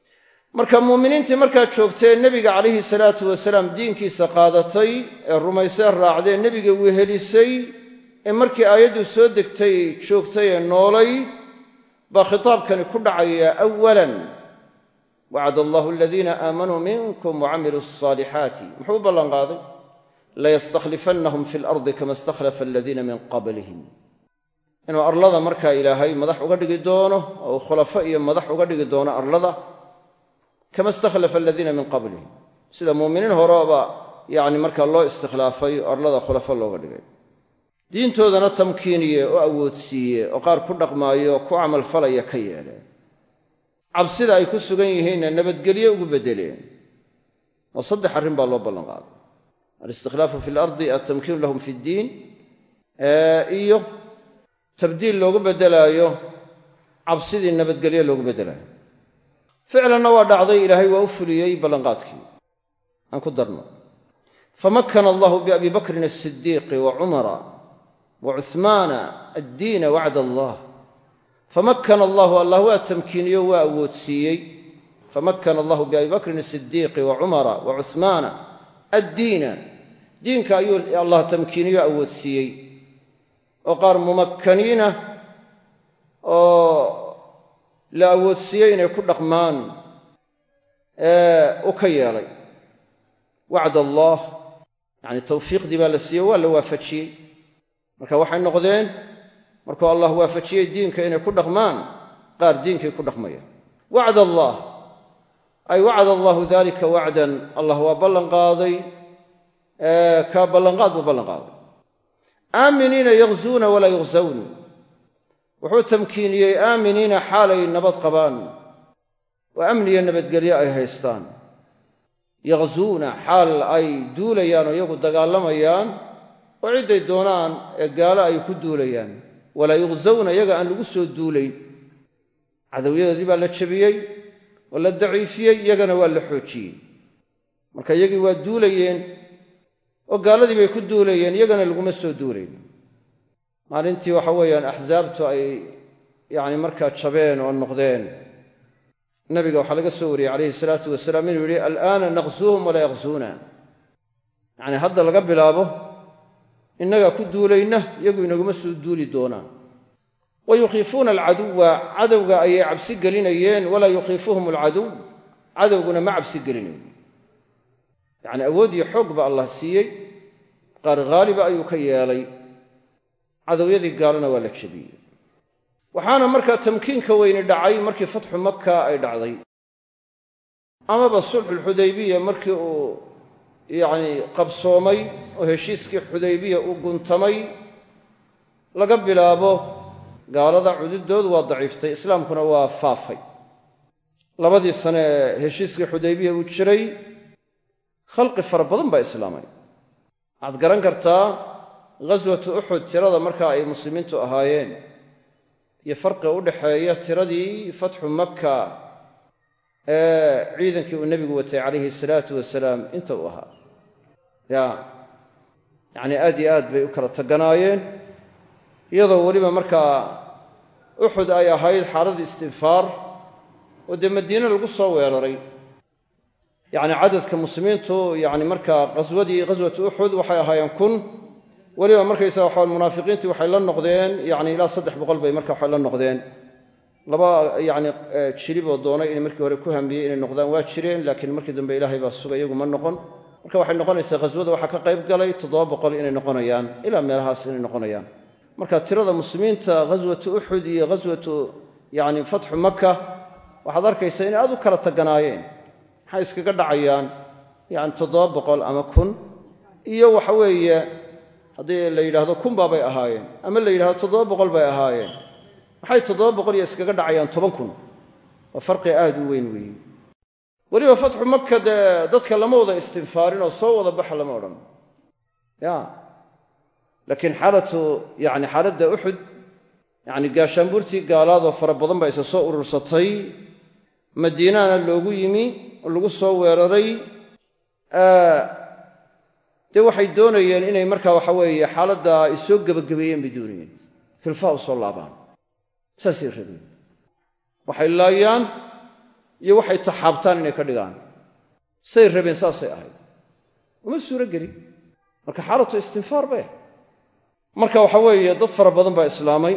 marka muuminiintii markaa joogtee nebiga calayhi salaatu wasalaam diinkiisa qaadatay ee rumaysee raacdee nebiga wehelisay ee markii aayaddu soo degtay joogtay ee noolay baa khitaabkani ku dhacaya awalan wacada allahu aladiina aamanuu minkum wacamiluu asaalixaati muxuu u ballanqaaday layastakhlifannahum fi lardi kama istakhlafa aladiina min qablihim inuu arlada markaa ilaahay madax uga dhigi doono oo khulafo iyo madax uga dhigi doono arlada kama istakhlafa aladiina min qablihim sida muuminiin horeba yacni markaa loo istikhlaafay oo arlada khulafo looga dhigay diintoodana tamkiiniye oo awoodsiiye oo qaar ku dhaqmaayo ku camalfalaya ka yeeleen cabsida ay ku sugan yihiinna nabadgelye ugu beddeleen oo saddex arrin baa loo ballanqaaday alistikhlaafu fi lardi altamkiinu lahum fi ddiin iyo tabdiil loogu beddelaayo cabsidii nabadgelye loogu beddelaayo ficlanna waa dhacday ilaahay waa u fuliyey ballanqaadkii aan ku darno famakana allahu biabi bakrin asidiiqi wa cumara wa cuhmaana addiina wacda allah famakana allahu allah waa tamkiiniyo waa awoodsiiyey famakana allahu biabi bakrin asidiiqi wa cumara wa cuhmaana addiina diinka ayuu allah tamkiiniyo awoodsiiyey oo qaar mumakkaniina oo la awoodsiiyey inay ku dhaqmaan u ka yeelay wacd allah yacni tawfiiqdii baa la siiyey waa la waafajiyey marka waxay noqdeen markuu allah waafajiyey diinka inay ku dhaqmaan qaar diinkay ku dhaqmaya wacd allah ay wacada allahu dalika wacdan allah waa ballanqaaday kaa ballanqaad buu ballanqaaday aaminiina yaghzuuna walaa yughzawn wuxuu tamkiiniyey aaminiina xaalay nabad qabaan oo amniyo nabadgelyo ay haystaan yaghzuuna xaal ay duulayaan oo iyagu dagaalamayaan oo cidday doonaan ee gaalo ay ku duulayaan walaa yughzawna iyaga aan lagu soo duulayn cadowyadoodii baa la jabiyey oo la daciifiyey iyagana waa la xoojiyey marka iyagii waa duulayeen oo gaaladii bay ku duulayeen iyagana laguma soo duulayn maalintii waxa weeyaan axsaabtu ay yacni markaa jabeen oo noqdeen nabiga waxaa laga soo wariyey calayhi salaatu wasalaam inuu yidhi al'aana naqsuuhum walaa yaqsuuna yacni hadda laga bilaabo innagaa ku duulayna iyagu inaguma soo duuli doonaan wa yukhiifuuna alcaduwa cadowga ayay cabsi gelinayeen walaa yukhiifuhum alcaduw cadowguna ma cabsi gelinayn yacni awood iyo xoog ba allah siiyey qaar haaliba ayuu ka yeelay cadowyadii gaalana waa la jebiyey waxaana markaa tamkiinka weyni dhacay markii fatxu maka ay dhacday amaba sulxulxudaybiya markii uu yacni qabsoomay oo heshiiskii xudaybiya uu guntamay laga bilaabo gaalada cududoodu waa daciiftay islaamkuna waa faafay labadii sane ee heshiiskii xudaybiya uu jiray khalqi fara badan baa islaamay waxaad garan kartaa ghaswatu uxud tirada markaa ay muslimiintu ahaayeen iyo farqiga u dhaxeeya tiradii fatxu makka ee ciidankii uu nebigu watay calayhi salaatu wasalaam inta uu ahaa ya yacni aad iyo aad bay u kala taganaayeen iyadoo weliba markaa uxud ay ahayd xaaladii istinfaar oo dee madiine lagu soo weeraray yacni cadadka muslimiintu yacni markaa qaswadii ghaswatu uxud waxay ahaayeen kun weliba markaysaga waxaa munaafiqiintii waxay la noqdeen yacni ilaa saddex boqol bay marka waxay la noqdeen laba yacni jiliboo doonay inay markii hore ku hambiyey inay noqdaan waa jireen laakiin markii dambe ilaahay baa sugay iyagu ma noqon marka waxay noqonaysaa ghaswada waxaa ka qayb galay toddoba boqol inay noqonayaan ilaa meelahaas inay noqonayaan marka tirada muslimiinta ghaswatu uxud iyo ghaswatu yacni fatxu maka waxaad arkaysaa inay aad u kala taganaayeen maxay iskaga dhacayaan yacni toddoba boqol ama kun iyo waxa weeye haddii la yidhaahdo kun baabay ahaayeen ama la yidhahdo toddoba boqol bay ahaayeen maxay toddoba boqol iyo iskaga dhacayaan toban kun waa farqi aad u weyn weeye weliba fatxu maka dee dadka lama wada istinfaarin oo soo wada baxa lama odhan ya laakiin xaalatu yacni xaaladda uxud yacni gaashaanbuurtii gaalaadoo fara badan baa isa soo urursatay madiinana loogu yimi oo lagu soo weeraray dee waxay doonayeen inay markaa waxa weeye xaaladda ay soo gebagabeeyeen bay doonayeen hilfaa u soo laabaan saasay rabeen waxay laayaan iyo waxay taxaabtaan inay ka dhigaan say rabeen saasay ahayd uma suuro gelin marka xaalatu istinfaar bay marka waxa weeye dad fara badan baa islaamay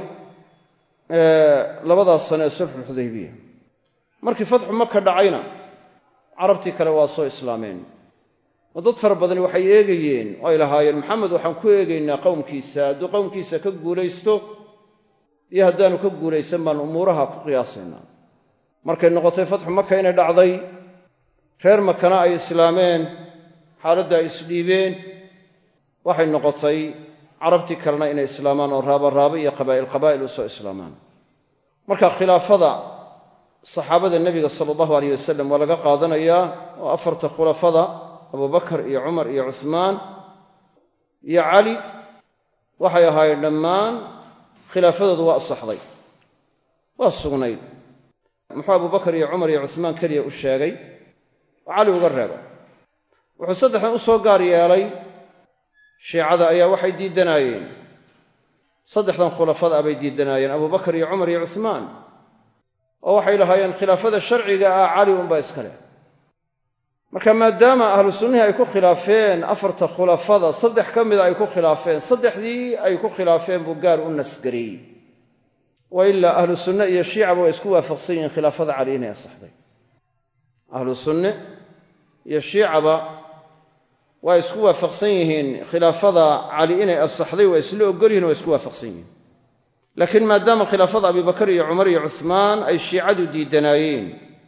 labadaas sano ee sulxul xudaybiya markii fatxu maka dhacayna carabtii kale waa soo islaameen oo dad fara badani waxay eegayeen oo ay lahaayeen maxamed waxaan ku eegaynaa qowmkiisa hadduu qowmkiisa ka guulaysto iyo haddaanu ka guulaysan baan umuuraha ku qiyaasaynaa markay noqotay fatxu maka inay dhacday reer makana ay islaameen xaaladda ay isdhiibeen waxay noqotay carabtii kalena inay islaamaan oo raabaraabo iyo qabaa'il qabaa'il u soo islaamaan marka khilaafada saxaabada nebiga sala allahu alayh wasalam waa laga qaadanayaa oo afarta khulafada abubakar iyo cumar iyo cuhmaan iyo cali waxay ahaayeen dhammaan khilaafadoodu waa asaxday waa sugnayd muxuu abubakar iyo cumar iyo cuhmaan keliya u sheegay oo cali uga reebay wuxuu saddexdan u soo gaar yeelay shiicada ayaa waxay diidanaayeen saddexdan khulafada abay diidanaayeen abubakar iyo cumar iyo cuhmaan oo waxay lahaayeen khilaafada sharciga ah cali unbaa iska leh marka maadaama ahlu sunnihii ay ku khilaafeen afarta khulafada saddex ka mida ay ku khilaafeen saddexdii ay ku khilaafeen buu gaar u nasgariyey wa ilaa ahlu sunne iyo shiicaba waa isku waafaqsan yihiin khilaafada cali inay asaxday ahlu sunne iyo shiicaba waa isku waafaqsan yihiin khilaafada cali inay asaxday waa isla ogol yihin waa isku waafaqsan yihiin laakiin maadaama khilaafada abibakar iyo cumar iyo cuhmaan ay shiicadu diidanaayeen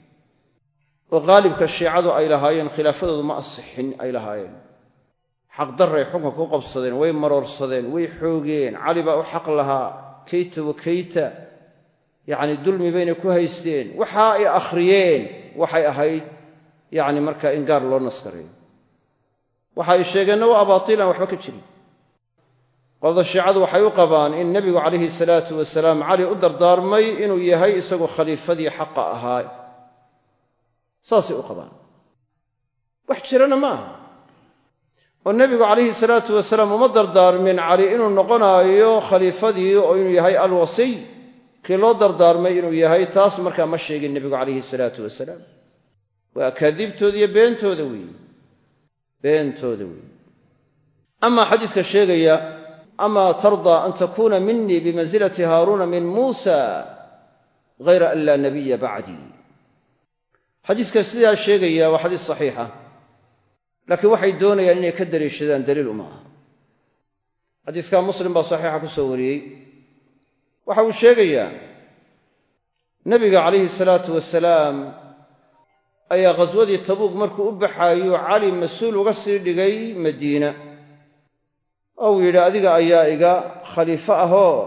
oo qaalibka shiicadu ay lahaayeen khilaafadoodu ma asixin ay lahaayeen xaqdarray xukunka ku qabsadeen way maroorsadeen way xoogeen cali baa u xaq lahaa kayta wa kayta yacni dulmi baynay ku haysteen waxa ay akhriyeen waxay ahayd yacni markaa in gaar loo naskareeyo waxa ay sheegeenna waa abaatiilan waxba ka jirin qolada shiicadu waxay u qabaan in nebigu calayhi salaatu wasalaam cali u dardaarmay inuu yahay isagoo khaliifadii xaqa ahaa saasay u qabaan wax jirana ma aha oo nebigu calayhi salaatu wasalaam uma dardaarmin cali inuu noqonaayo khaliifadii oo inuu yahay alwasiy kii loo dardaarmay inuu yahay taas markaa ma sheegin nebigu calayhi salaatu wasalaam waa akaadiibtooda iyo beentooda weeye beentooda weeye amaa xadiiska sheegaya amaa tardaa an takuuna minii bimansilati haaruuna min muusa hayra an laa nabiya bacdii xadiiska sidaa sheegaya waa xadiis saxiixa laakiin waxay doonayaan inay ka daliishadaan daliil uma aha xadiiskaa muslim baa saxiixa ku soo wariyey waxa uu sheegayaa nebiga calayhi salaatu wasalaam ayaa ghaswadii tabuuk markuu u baxaayo cali mas-uul uga sii dhigay madiina oo uu yidhi adiga ayaa iga khaliifo ahoo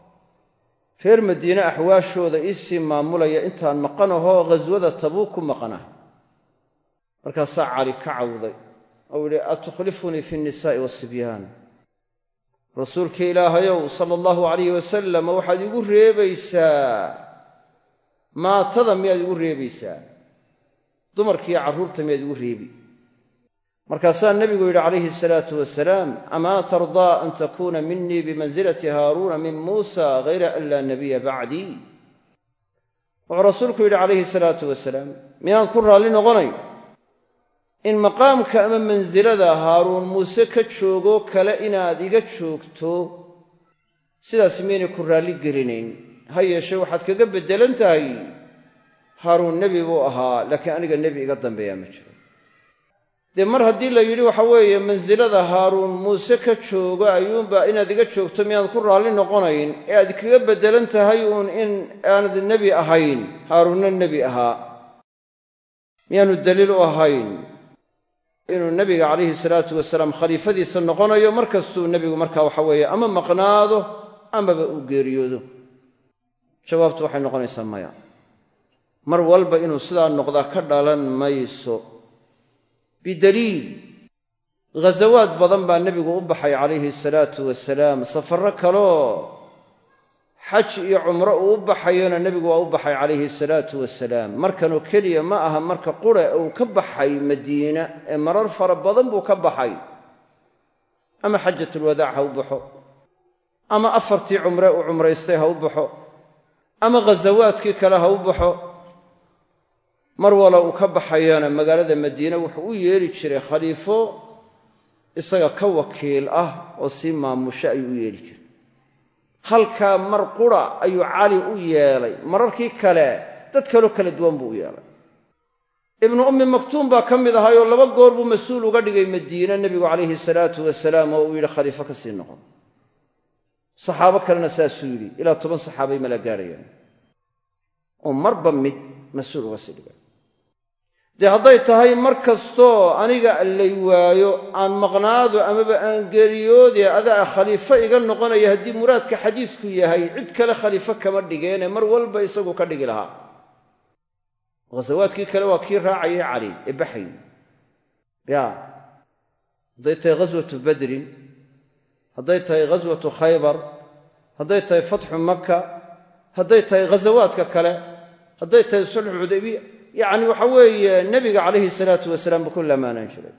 reer madiine axwaashooda iisii maamulaya intaan maqan ahoo ghaswada tabuuk ku maqanah markaasaa cali ka cawday oo yidhi atukhlifunii fi nnisaa'i waasibyaan rasuulkii ilaahayow sala allahu calayhi wasalam waxaad igu reebaysaa maatada miyaad igu reebaysaa dumarkiiyo carruurta miyaad igu reebi markaasaa nebigu yidhi calayhi salaatu wasalaam amaa tardaa an takuuna minii bimansilati haaruuna min muusa hayra an laa nabiya bacdii wuxuu rasuulku yidhi calayhi salaatu wasalaam miyaad ku raalli noqonay in maqaamka ama mansilada haaruun muuse ka joogo kale inaad iga joogto sidaas miyaynay ku raalli gelinayn ha yeeshe waxaad kaga beddelan tahay haaruun nebi buu ahaa laakiin aniga nebi iga dambeeyaa ma jiro dee mar haddii la yidhi waxa weeye mansilada haaruun muuse ka joogo ayuunba inaad iga joogto miyaad ku raalli noqonayn ee aad kaga beddelan tahay uun in aanad nebi ahayn haaruunna nebi ahaa miyaanu daliil u ahayn inuu nebiga calayhi salaatu wasalaam khaliifadiisa noqonayo mar kastuu nebigu markaa waxa weeye ama maqnaado amaba uu geeriyoodo jawaabtu waxay noqonaysaa maya mar walba inuu sidaa noqdaa ka dhalan mayso bidaliil ghasawaad badan baa nebigu u baxay calayhi salaatu wasalaam safarro kaloo xaj iyo cumro uu u baxayona nebigu waa u baxay calayhi salaatu wasalaam markanoo keliya ma aha marka qura uu ka baxay madiina ee marar fara badan buu ka baxay ama xajatulwadaac ha u baxo ama afartii cumre uu cumraystay ha u baxo ama ghasawaadkii kale ha u baxo mar wala uu ka baxayana magaalada madiine wuxuu u yeeli jiray khaliifo isaga ka wakiil ah oo si maamusho ayuu u yeeli jiray halkaa mar qura ayuu cali u yeelay mararkii kale dad kaloo kala duwan buu u yeelay ibnu ummi maktuum baa ka mid ahaayoo laba goor buu mas-uul uga dhigay madiine nebigu calayhi salaatu wasalaam oo uu yidhi khaliifo ka sii noqon saxaabo kalena saasuu yidhi ilaa toban saxaabay mala gaadhayaan oo marba mid mas-uul uga sii dhigay dee hadday tahay mar kastoo aniga allay waayo aan maqnaado amaba aan geeriyoode adaa khaliifo iga noqonaya haddii muraadka xadiisku yahay cid kale khaliifo kama dhigeene mar walba isagu ka dhigi lahaa ghasawaadkii kale waa kii raacayay cali ee baxay ya hadday tahay ghaswatu badrin hadday tahay ghaswatu khaybar hadday tahay fatxu maka hadday tahay ghasawaadka kale hadday tahay sulxu xudaybiya yacni waxa weeye nebiga calayhi salaatu wasalaam buu ku lamaanaan jiray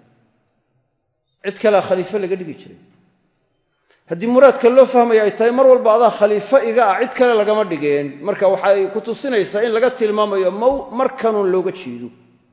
cid kalea khaliifo laga dhigi jiray haddii muraadka loo fahmaya ay tahay mar walba adaa khaliifo iga ah cid kale lagama dhigeen marka waxay ku tusinaysaa in laga tilmaamayo mow markanuun looga jeedo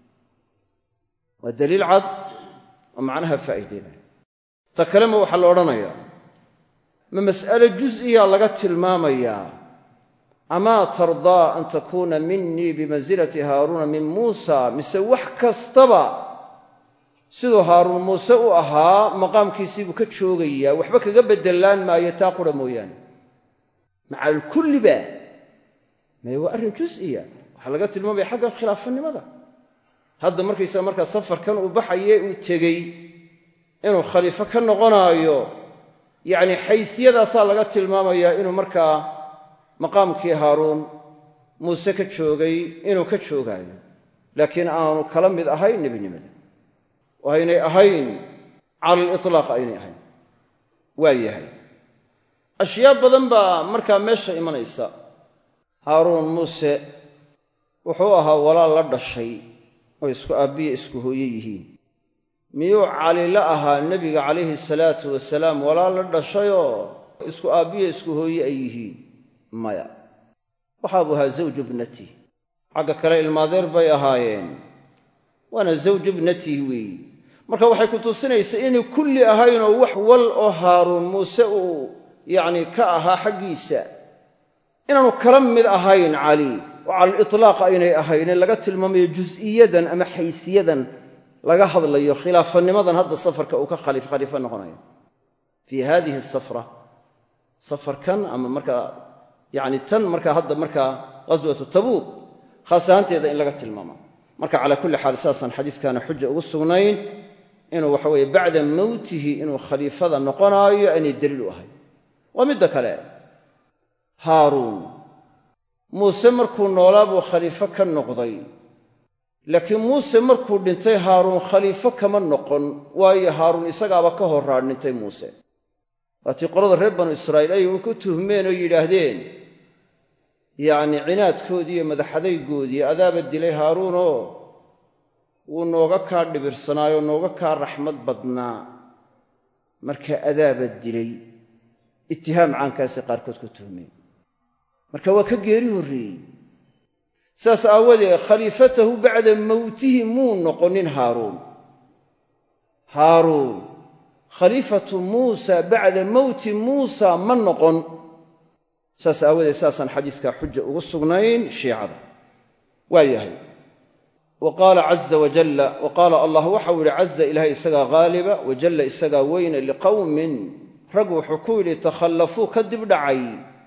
waa daliil cad oo macnaha faa'iideynaya ta kalema waxaa la odhanayaa ma mas'ale jus'iya laga tilmaamayaa amaa tardaa an takuuna minii bimansilati haaruuna min muusa mise wax kastaba siduu haaruun muuse u ahaa maqaamkiisiibuu ka joogayaa waxba kaga beddelaan maayo taa qura mooyaane maca alkulliba maye waa arrin jus'iya waxaa laga tilmaamaya xagga khilaafanimada hadda markaysaga markaa safarkan uu baxaye uu tegey inuu khaliifo ka noqonaayo yacni xaysiyadaasaa laga tilmaamayaa inuu markaa maqaamkii haaruun muuse ka joogay inuu ka joogaayo laakiin aanu kala mid ahayn nebinimada oo aynay ahayn cala alitlaaq aynay ahayn waa yahay ashyaa badan baa markaa meesha imanaysa haaruun muuse wuxuu ahaa walaal la dhashay oo isku aabbiya isku hooye yihiin miyuu cali la ahaa nebiga calayhi salaatu wasalaam walaal la dhashayoo isku aabbiya isku hooye ay yihiin maya waxaa buu ahaa zawju ibnatihi xagga kale ilmaadeer bay ahaayeen waana zawju ibnatihi weeyi marka waxay ku tusinaysaa inay kulli ahaynoo wax wal oo haaruun muuse uu yacni ka ahaa xaggiisa inaanu kala mid ahayn cali oo cala alitlaaq aynay ahayne laga tilmaamayo jus'iyadan ama xaysiyadan laga hadlayo khilaafanimadan hadda safarka uu ka khaliif khaliifo noqonayo fii haadihi asafra safarkan ama markaa yacni tan markaa hadda markaa ghaswatu tabuuk khaas ahaanteeda in laga tilmaamo marka calaa kulli xaal saasaan xadiiskaana xuja ugu sugnayn inuu waxa weeye bacda mowtihi inuu khaliifada noqonaayo aanay daliil u ahayn waa midda kale haaruun muuse markuu noolaa buu khaliifo ka noqday laakiin muuse markuu dhintay haaruun khaliifo kama noqon waayo haaruun isagaaba ka horraa dhintay muuse waatii qolada reer banu israa'iil ay ku tuhmeen oo yidhaahdeen yacni cinaadkoodii iyo madaxadaygoodii adaaba dilay haaruunoo wuu nooga kaa dhibirsanaayoo nooga kaa raxmad badnaa markaa adaaba dilay itihaam caankaasay qaarkood ku tuhmeen marka waa ka geeri horreeyey saas aawadeed khaliifatahu bacda mowtihi muu noqonin haaruun haaruun khaliifatu muusa bacda mowti muusa ma noqon saas aawadeed saasaan xadiiskaa xuja ugu sugnayn shiicada waa yahay wa qaala caza wajalla wa qaala allah waxau yidhi caza ilaahay isagaa haaliba wajalla isagaa weyne liqowmin rag wuxuu ku yidhi takhallafuu ka dib dhacay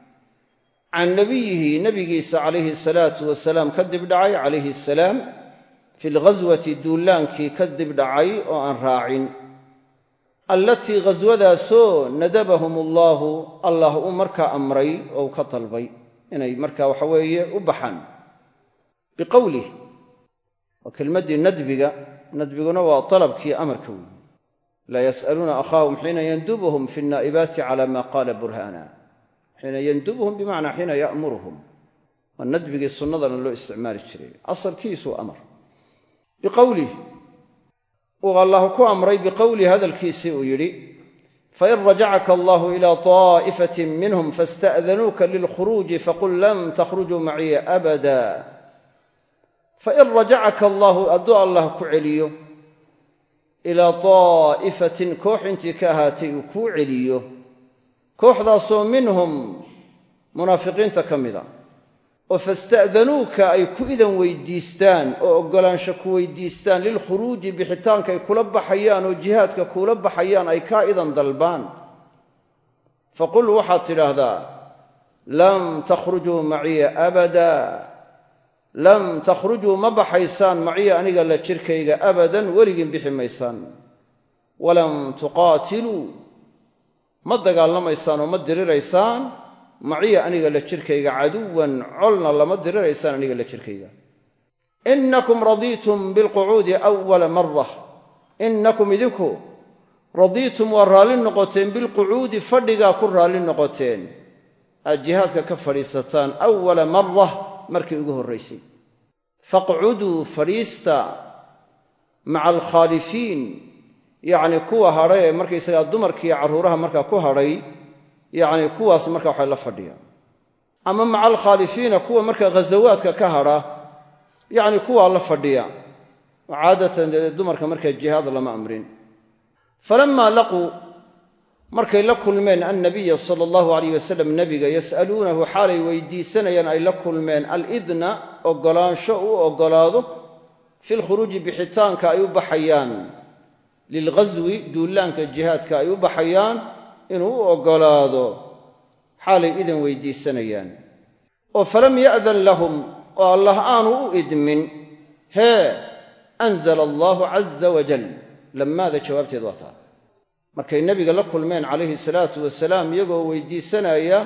can nabiyihi nebigiisa calayhi salaatu wasalaam ka dib dhacay calayhi asalaam fi lghaswati duulaankii ka dib dhacay oo aan raacin allatii ghaswadaasoo nadabahum allaahu allah uu markaa amray oo uu ka dalbay inay markaa waxa weeye u baxaan biqowlih waa kelmaddii nadbiga nadbiguna waa dalabkii amarka weeye laa yas'aluuna akhaahum xiina yandubuhum fi nnaa'ibaati cala maa qaala burhaana xiina yandubuhum bimacnaa xiina ya'muruhum waa nadbigii sunnadana loo isticmaali jiray asalkiisuu amar biqowlih uu allah ku amray biqowlihi hadalkiisii uu yidhi fain rajacaka allahu ilaa طaa'ifatin minhum faاsta'danuuka lilkhuruuji faqul lam takhrujuu maciya abada fain rajacaka allaahu hadduu allah ku celiyo ilaa daa'ifatin koox intii ka ahaatay uu kuu celiyo kooxdaasoo minhum munaafiqiinta ka mida oo fasta'danuuka ay ku idan weydiistaan oo oggolaansho ku weydiistaan lilkhuruuji bixitaanka ay kula baxayaan oo jihaadka kuula baxayaan ay kaa idan dalbaan faqul waxaad tidhaahdaa lam takhrujuu maciya abada lam takhrujuu ma baxaysaan maciya aniga la jirkayga abadan weligiin bixi maysaan walam tuqaatiluu ma dagaalamaysaan oo ma diriraysaan maciya aniga la jirkayga caduwan colna lama diriraysaan aniga la jirkayga innakum radiitum bilqucuudi awala mara innakum idinku radiitum waa raalli noqoteen bilqucuudi fadhigaa ku raalli noqoteen aad jihaadka ka fadhiisataan awala mara markii ugu horraysay faqcuduu fadhiista maca alkhaalifiin yacni kuwa hadhay ee markaysagaa dumarkiiyo carruuraha markaa ku hadhay yacni kuwaas markaa waxay la fadhiyaan ama maca alkhaalifiina kuwa markaa ghasawaadka ka hadha yacni kuwaa la fadhiya oo caadatan dee dumarka markaa jihaad lama amrin falammaa laquu markay la kulmeen annabiya sala allahu alayh wasalam nebiga yas'aluunahu xaalay weydiisanayaan ay la kulmeen alidna oggolaansho uu oggolaado fi lkhuruuji bixitaanka ay u baxayaan lilghaswi duulaanka jihaadka ay u baxayaan inuu u oggolaado xaalay idan weydiisanayaan oo falam ya'dan lahum oo allah aanu u idmin hee anzala allahu caza wajal lammaada jawaabteed waa taa markay nebiga la kulmeen calayhi salaatu wasalaam iyagoo weydiisanaya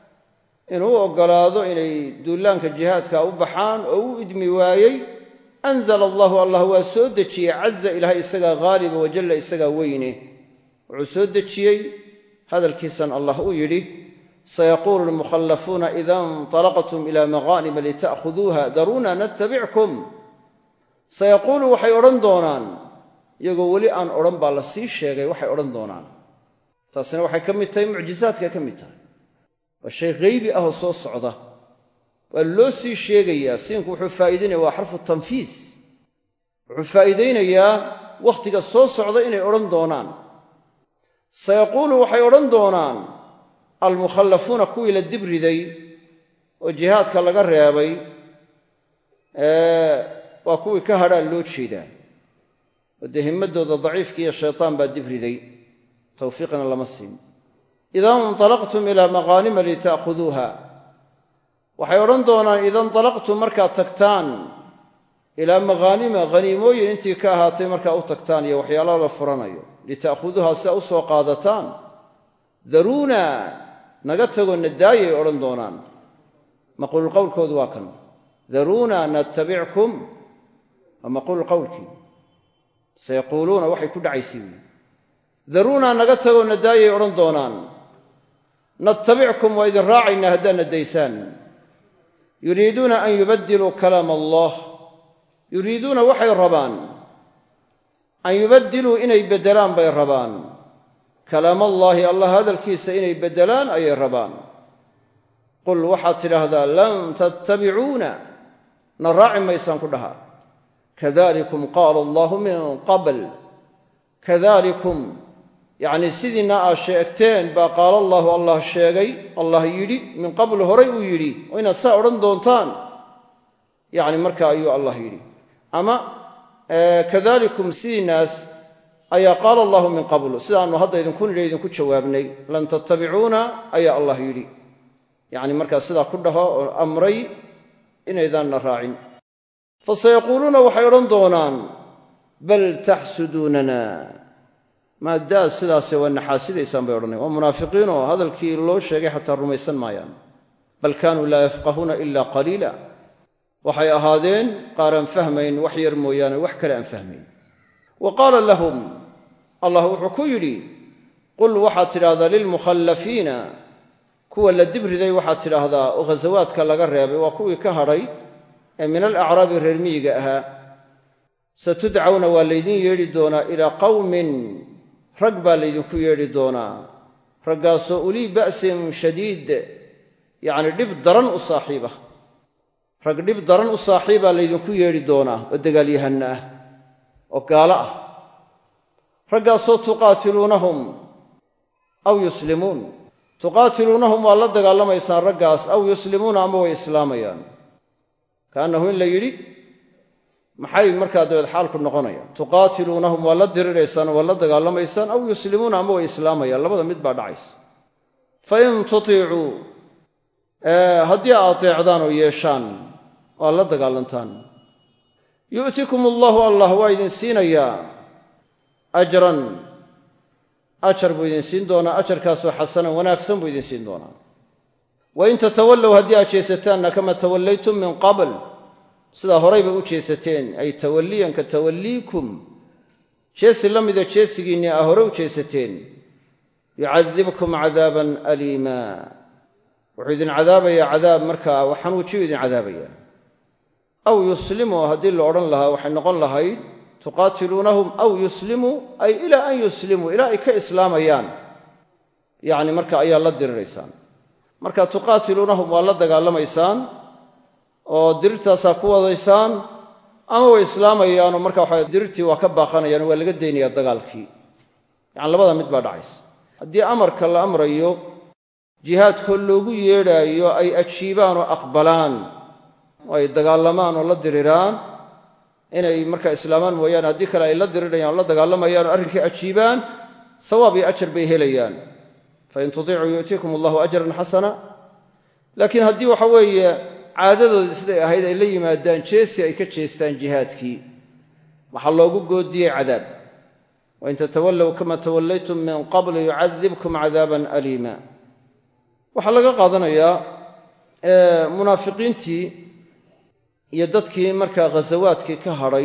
inuu u oggolaado inay duulaanka jihaadka u baxaan oo u idmi waayey anzala allahu allah waa soo dejiyey caza ilaahay isagaa haaliba wajalla isagaa weyne wuxuu soo dejiyey hadalkiisan allah uu yidhi sayaquulu lmukhallafuuna ida inطalaqtum ila maqaanima lita'khuduuha daruuna nattabickum sayaquulu waxay odhan doonaan iyagoo weli aan odhan baa la sii sheegay waxay odhan doonaan taasina waxay ka mid tahay mucjizaadkay ka mid tahay waa shay haybi ah oo soo socda waa loo sii sheegayaa siinku wuxuu faa'iidaynaya waa xarfu tanfiis wuxuu faa'iidaynayaa wakhtiga soo socda inay odhan doonaan sayaquulu waxay odhan doonaan almukhallafuuna kuwii la dibriday oo jihaadka laga reebay waa kuwii ka hadhaan loo jeedaa oo dee himmadooda daciifka iyo shaytaan baa dibriday tawfiiqna lama siin ida inطalaqtum ilaa maqaanima lita'khuduuha waxay odhan doonaan ida inطalaqtum markaad tagtaan ilaa maqaanima haniimooyin intii ka ahaatay markaa u tagtaan iyo waxyaalaha la furanayo lita'khuduuha si a u soo qaadataan daruuna naga tagoo nadaayay odhan doonaan maquululqowlkoodu waa kan daruuna nattabickum waa maquululqowlkii sayaquuluuna waxay ku dhacaysay wy daruuna naga tagoo nadaayay odhan doonaan nattabickum waa idin raacaynaa haddaad nadaysaan yuriiduuna an yubaddiluu kalaam allah yuriiduuna waxay rabaan an yubaddiluu inay beddelaan bay rabaan kalaam allaahi allah hadalkiisa inay beddelaan ayay rabaan qul waxaad tidhaahdaa lan tattabicuuna na raaci maysaan ku dhaha kadalikum qaala allahu min qabl kadalikum yacnii sidiinna aad sheegteen baa qaala allaahu allah sheegay allah yidhi min qabl horay uu yidhi oo inaad saa odhan doontaan yacni markaa ayuu allah yidhi ama kadalikum sidiinnaas ayaa qaala allahu min qabl sidaannu hadda idinku nidhi idinku jawaabnay lan tattabicuuna ayaa allah yidhi yacni markaa sidaa ku dhaho oo amray inaydaanna raacin fasayaquuluuna waxay odhan doonaan bal taxsuduunana maadaad sidaase waa naxaasidaysaan bay odhanaya waa munaafiqiinoo hadalkii loo sheegay xataa rumaysan maayaan bal kaanuu laa yafqahuuna ila qaliila waxay ahaadeen qaaraan fahmayn wax yar mooyaane wax kale aan fahmayn wa qaala lahum allah wuxuu ku yidhi qul waxaad tidhaahdaa lilmukhallafiina kuwa la dibriday waxaad tidhaahdaa oo ghasawaadka laga reebay waa kuwii ka hadhay ee min alacraabi reer miyiga ahaa satudcawna waa laydin yeedhi doonaa ilaa qawmin rag baa laydinku yeedhi doonaa raggaasoo ulii ba'sin shadiid yacni dhib daran u saaxiiba rag dhib daran u saaxiibaa laydinku yeedhi doonaa oo dagaalyahanna ah oo gaalo ah raggaasoo tuqaatiluunahum aw yuslimuun tuqaatiluunahum waa la dagaalamaysaan raggaas aw yuslimuuna ama way islaamayaan kaannahu in la yidhi maxay markaa dabeed xaalku noqonaya tuqaatiluunahum waa la diriraysaan waa la dagaalamaysaan aw yuslimuuna ama way islaamayaan labada mid baa dhacaysa fain tutiicuu haddii aad ateecdaan oo yeeshaan waa la dagaalantaan yu'tikum allahu allah waa idin siinayaa ajran ajar buu idin siin doonaa ajarkaasoo xasanan wanaagsan buu idin siin doonaa wain tatawallow haddii aad jeesataanna kama tawallaytum min qabl sidaa horayba u jeesateen ay tawalliyan ka tawalliikum jeesi la mida jeesigiinni aa hore u jeesateen yucadibkum cadaaban aliima wuxuu idin cadaabayaa cadaab markaa xanuujiyu idin cadaabaya aw yuslimu haddii la odhan lahaa waxay noqon lahayd tuqaatiluunahum aw yuslimuu ay ilaa an yuslimuu ilaa ay ka islaamayaan yacni marka ayaa la diriraysaan marka tuqaatiluunahum waa la dagaalamaysaan oo dirirtaasaa ku wadaysaan ama way islaamayaanoo marka waxa dirirtii waa ka baaqanayaan waa laga daynayaa dagaalkii yacani labada mid baa dhacaysa haddii amarka la amrayo jihaadkoo loogu yeedhaayo ay ajiibaan oo aqbalaan oo ay dagaalamaan oo la diriraan inay markaa islaamaan mooyaane haddii kale ay la dirirayaan oo la dagaalamayaan oo arrinkii ajiibaan sawaab iyo ajar bay helayaan fain tutiicuu yu'tiikum allahu ajran xasana laakiin haddii waxa weeye caadadooda siday ahayd ay la yimaadaan jeesi ay ka jeestaan jihaadkii waxaa loogu goodiyey cadaab wain tatawallow kama tawallaytum min qabl yucadibkum cadaaban aliima waxaa laga qaadanayaa munaafiqiintii iyo dadkii markaa ghasawaadkii ka hadhay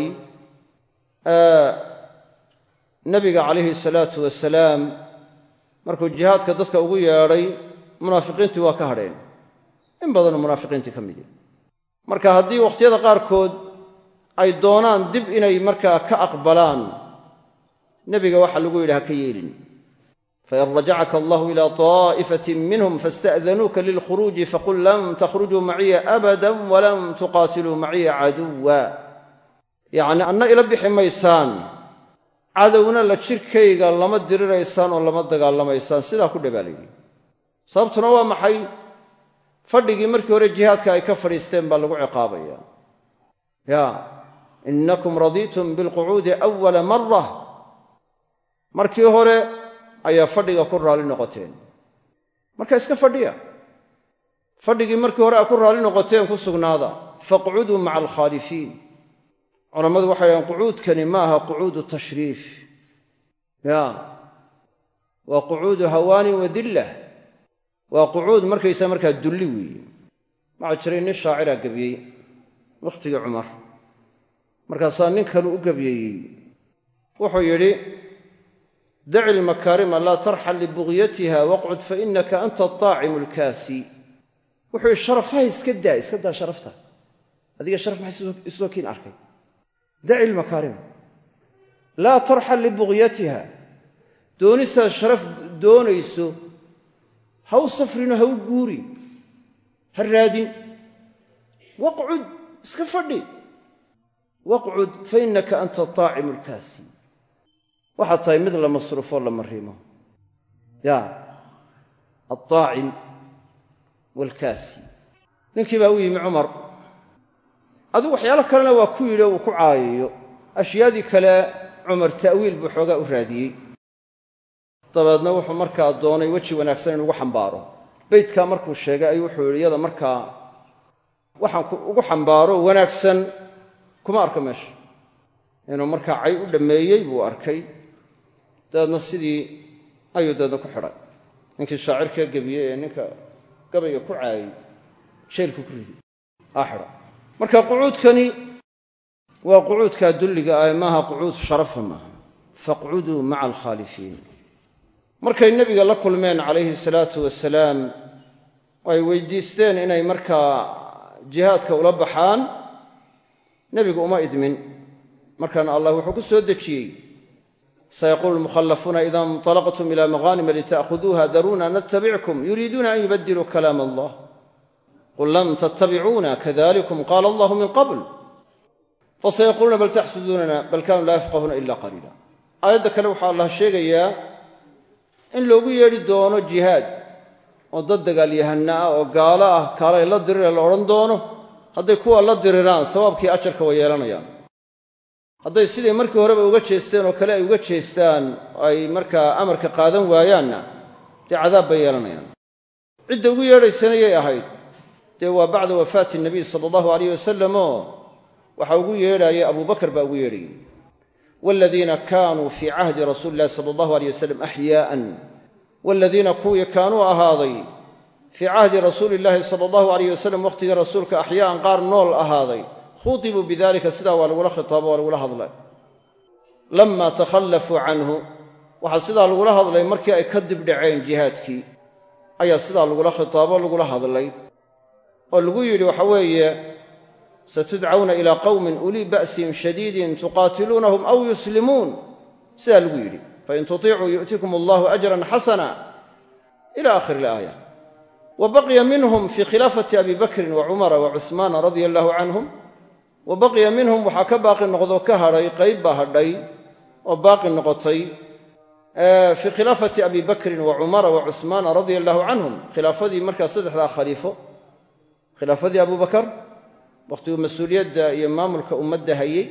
nebiga calayhi salaatu wasalaam markuu jihaadka dadka ugu yeedhay munaafiqiintii waa ka hadheen in badanoo munaafiqiintii ka midi marka haddii wakhtiyada qaarkood ay doonaan dib inay markaa ka aqbalaan nebiga waxaa lagu yidhi ha ka yeelin fain rajacaka allahu ila طaa'ifatin minhum faاsta'danuuka lilkhuruuji faqul lam takhrujuu maciya abada walam tuqaatiluu maciya caduwa yacni anna ila bixi maysaan cadowna la jirkayga lama diriraysaan oo lama dagaalamaysaan sidaa ku dhabaalayay sababtuna waa maxay fadhigii markii hore jihaadka ay ka fadhiisteen baa lagu ciqaabaya ya innakum radiitum bilqucuudi awala mara markii hore ayaa fadhiga ku raalli noqoteen marka iska fadhiya fadhigii markii hore aa ku raalli noqoteen ku sugnaada faqcuduu maca alkhaalifiin culammadu waxay dhahaan qucuudkani ma aha qucuudu tashriif ya waa qucuudu hawaanin wa dillah waa qucuud markaysa markaa dulli weeye waxaa jiray nin shaaciraa gebiyey wakhtigii cumar markaasaa nin kalu u gebiyeeyey wuxuu yidhi daci lmakaarima laa tarxal libugyatiha waqcud fainaka anta ataacimu alkaasi wuxuu yidhi sharafha iska daa iska daa sharafta adiga sharaf maxay isoo kiin arkay daci lmakaarima laa tarxal libugyatiha doonisaad sharaf doonayso ha u safrino ha u guurin ha raadin waqcud iska fadhi waqcud fainaka anta ataacimu alkaasi waxaad tahay mid la masruufoo la mariimo ya alطaacim waalkaasi ninkii baa u yimi cumar adigu waxyaalo kalena waa ku yidhi oo uu ku caayayo ashyaadii kale cumar ta'wiil buu xoogaa u raadiyey dabeedna wuxuu markaa doonay weji wanaagsan in ugu xambaaro beydkaa markuu sheegay ayuu wuxuu yidhi iyada markaa waxaan ugu xambaaro wanaagsan kuma arka meesha inuu markaa cay u dhammeeyey buu arkay dabeedna sidii ayuu dabeedna ku xidhay ninkii shaacirkaa gebiyey ee ninka gabayga ku caayay sheelku ku riday aa xidha marka qucuudkani waa qucuudkaa dulliga ah maaha qucuud sharafa maaha faqcuduu maca alkhaalifiin markay nebiga la kulmeen calayhi salaatu wasalaam ay weydiisteen inay markaa jihaadka ula baxaan nebigu uma idmin markaana allah wuxuu ku soo dejiyey sayaquulu lmukhallafuuna ida inطalaqtum ila maqaanima lita'khuduuha daruuna natabickum yuriiduuna an yubadiluu kalaam allah qul lam tattabicuuna kadalikum qaala allahu min qabl fasayaquuluuna bal taxsuduunana bal kaanuu laa yafqahuuna ila qaliila. aayadda kale waxaa allah sheegayaa in loogu yeedhi doono jihaad oo dad dagaalyahana ah oo gaalo ah kaalay la dirira la odhan doono. hadday kuwa la diriraan sawaabkii ajarka way yeelanayaan. hadday siday markii horeba uga jeesteen oo kale ay uga jeestaan ay markaa amarka qaadan waayaanna dee cadaab bay yeelanayaan. cidda ugu yeedhaysanayay ahayd dee waa bacda wafaati nabiy sala allahu alayh wasalam oo waxaa ugu yeedhayay abubakar baa ugu yeedhayay. waaladiina kaanuu fii cahdi rasuuli illahi sala allahu alayh wasalam axyaa'an waaladiina kuwii kaanuu ahaaday fii cahdi rasuuli illaahi sala allahu alayh wasalam wakhtigii rasuulka axyaa'an qaar nool ahaaday khutibuu bidalika sidaa waa lagula khitaabo waa lagula hadlay. lamma takhallafuu canhu waxaa sidaa lagula hadlay markii ay ka dibdhaceen jihaadkii ayaa sidaa lagula khitaabo lagula hadlay oo lagu yidhi waxa weeye satudcawna ilaa qawmin ulii ba'sin shadiidin tuqaatiluunahum aw yuslimuun sidaa lagu yidhi fain tutiicuu yu'tikum allahu ajran xasana ila aakhiri ilaaya. wa baqiya minhum fii khilaafati abi bakrin wa cumara wa cuhmaana radia allahu canhum wa baqiya minhum waxaa ka baaqi noqdoo ka hadhay qayb baa hadhay oo baaqi noqotay fii khilaafati abi bakrin wa cumara wa cuhmaana radia allahu canhum khilaafadii markaa saddexdaa khaliifo khilaafadii abubakar wakhtiguu mas-uuliyadda iyo maamulka ummadda hayey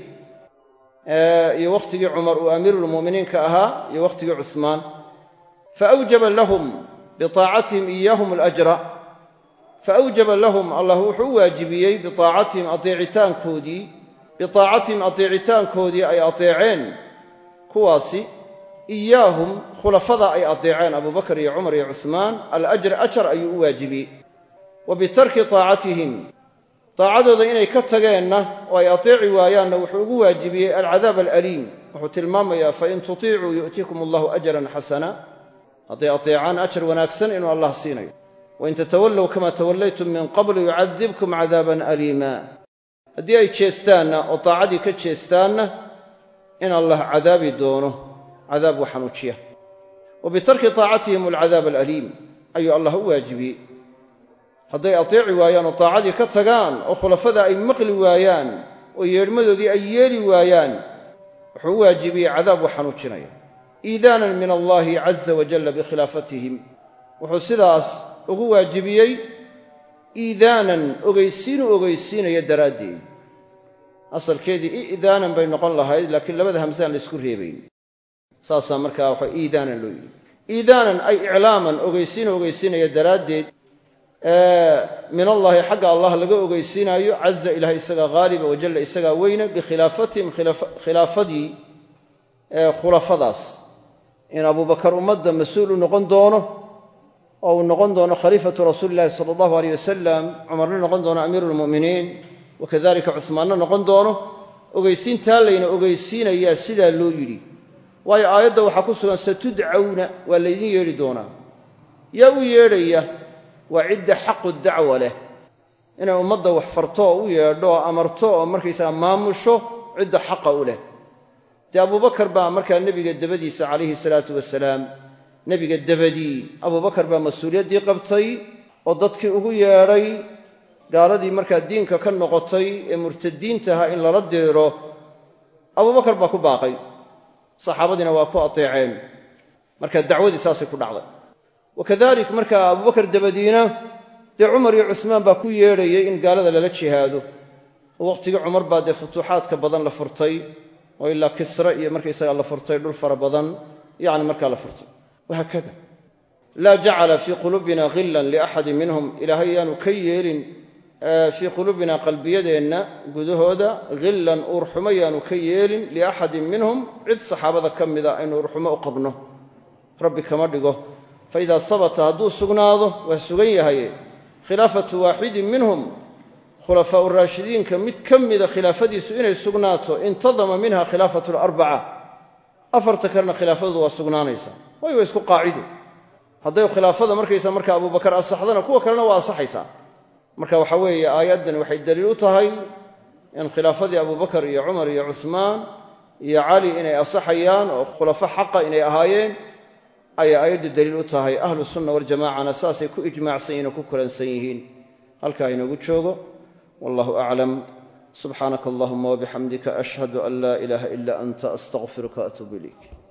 iyo wakhtigii cumar uu amiiruulmu'miniinka ahaa iyo wakhtigii cuhmaan faawjaba lahum biaacatihim iyaahum alajra faawjaba lahum allah wuxuu u waajibiyey biaacatihim ateecitaankoodii biaacatihim ateecitaankoodii ay ateeceen kuwaasi iyaahum khulafada ay ateeceen abubakar iyo cumar iyo cuhmaan alajra ajar ayuu u waajibiyey. wa bitarki taacatihim daacadooda inay ka tageenna oo ay ateeci waayaanna wuxuu ugu waajibiyey alcadaab alaliim. wuxuu tilmaamayaa fain tutiicuu yu'tikum allahu ajran xasana hadday ateecaan ajar wanaagsan inuu allah siinayo. wain tatawallow kama tawallaytum min qablu yucadibkum cadaaban aliima haddii ay jeestaanna oo daacadii ka jeestaanna in allah cadaabi doono cadaab wa xanuujiya. wa bitarki taacatihim alcadaab alaliim ayuu allah u waajibiyey. hadday ateeci waayaan oo daacadii ka tagaan oo khulafada ay maqli waayaan oo yeedhmadoodii ay yeeli waayaan wuxuu u waajibiyey cadaab wa xanuujinaya. iidaanan min allahi caza wajalla bikhilaafatihim wuxuu sidaas ugu waajibiyey iidaanan ogeysiinuu ogeysiinaya daraaddeed. asalkeedii i'daanan bay noqon lahayd laakiin labada hamsaan la isku reebayn saasaa markaa waxa iidaanan loo yidhi. iidaanan ay iclaaman ogeysiinuu ogeysiinaya daraaddeed min allahi xagga allah laga ogeysiinaayo caza ilahay isagaa haaliba wajalla isagaa weyne bikhilaafatihim khilaafadii khulafadaas in abubakar ummadda mas-uul u noqon doono oo uu noqon doono khaliifatu rasuuli illahi sala allahu aleyh wasalam, cumarna noqon doono amiiruulmu'miniin wakadalika cuhmaanna noqon doono. ogeysiintaa layna ogeysiinayaa sidaa loo yidhi waayo aayadda waxaa ku sugan satudcawna waa laydin yeedhi doonaa. yaa u yeedhaya waa cidda xaqu dacwa leh inay ummadda wax farto oo u yeedho oo amarto oo markaysaga maamusho cidda xaqa u leh. dee abubakar baa markaa nebiga dabadiisa calayhi salaatu wasalaam nebiga dabadii abubakar baa mas-uuliyaddii qabtay oo dadkii ugu yeedhay gaaladii markaa diinka ka noqotay ee murtadiintaha in lala diiro abubakar baa ku baaqay, saxaabadiina waa ku ateeceen. marka dacwadii saasay ku dhacday. wakadalik markaa abubakar dabadiina dee cumar iyo cuhmaan baa ku yeedhayay in gaalada lala jihaado oo wakhtigii cumar baa dee futuuxaadka badan la furtay oo ilaa kisra iyo markaysagaa la furtay dhul fara badan yacni markaa la furtay. wahaakada laa jacala fii quluubina hillan liaxadin minhum ilaahay yaanu ka yeelin fii quluubina qalbiyadeenna gudahooda hillan uurxumo yaanu ka yeelin liaxadin minhum cid saxaabada ka mida aynu uurxumo u qabno rabbi kama dhigo. faidaa sabata hadduu sugnaado waa sugan yahaye khilaafatu waaxidin minhum khulafaa'u raashidiinka mid ka mida khilaafadiisu inay sugnaato intadama minha khilaafatu alarbaca afarta kalena khilaafadoodu waa sugnaanaysaa waayo waa isku qaacido. hadday khilaafada markaysa marka abubakar asaxdana kuwa kalena waa asaxaysaa. marka waxa weeye aayaddan waxay daliil u tahay in khilaafadii abubakar iyo cumar iyo cuhmaan iyo cali inay asaxayaan oo khulafo xaqa inay ahaayeen ayay aayaddu daliil u tahay. ahlu sunna waljamacana saasay ku ijmaacsan yihin oo ku kulansan yihiin. halkaa inoogu joogo wallahu aclam subxaanaka allahuma wabixamdika ashhadu an laa ilaaha ila anta astaqfiruka atuubu ilayk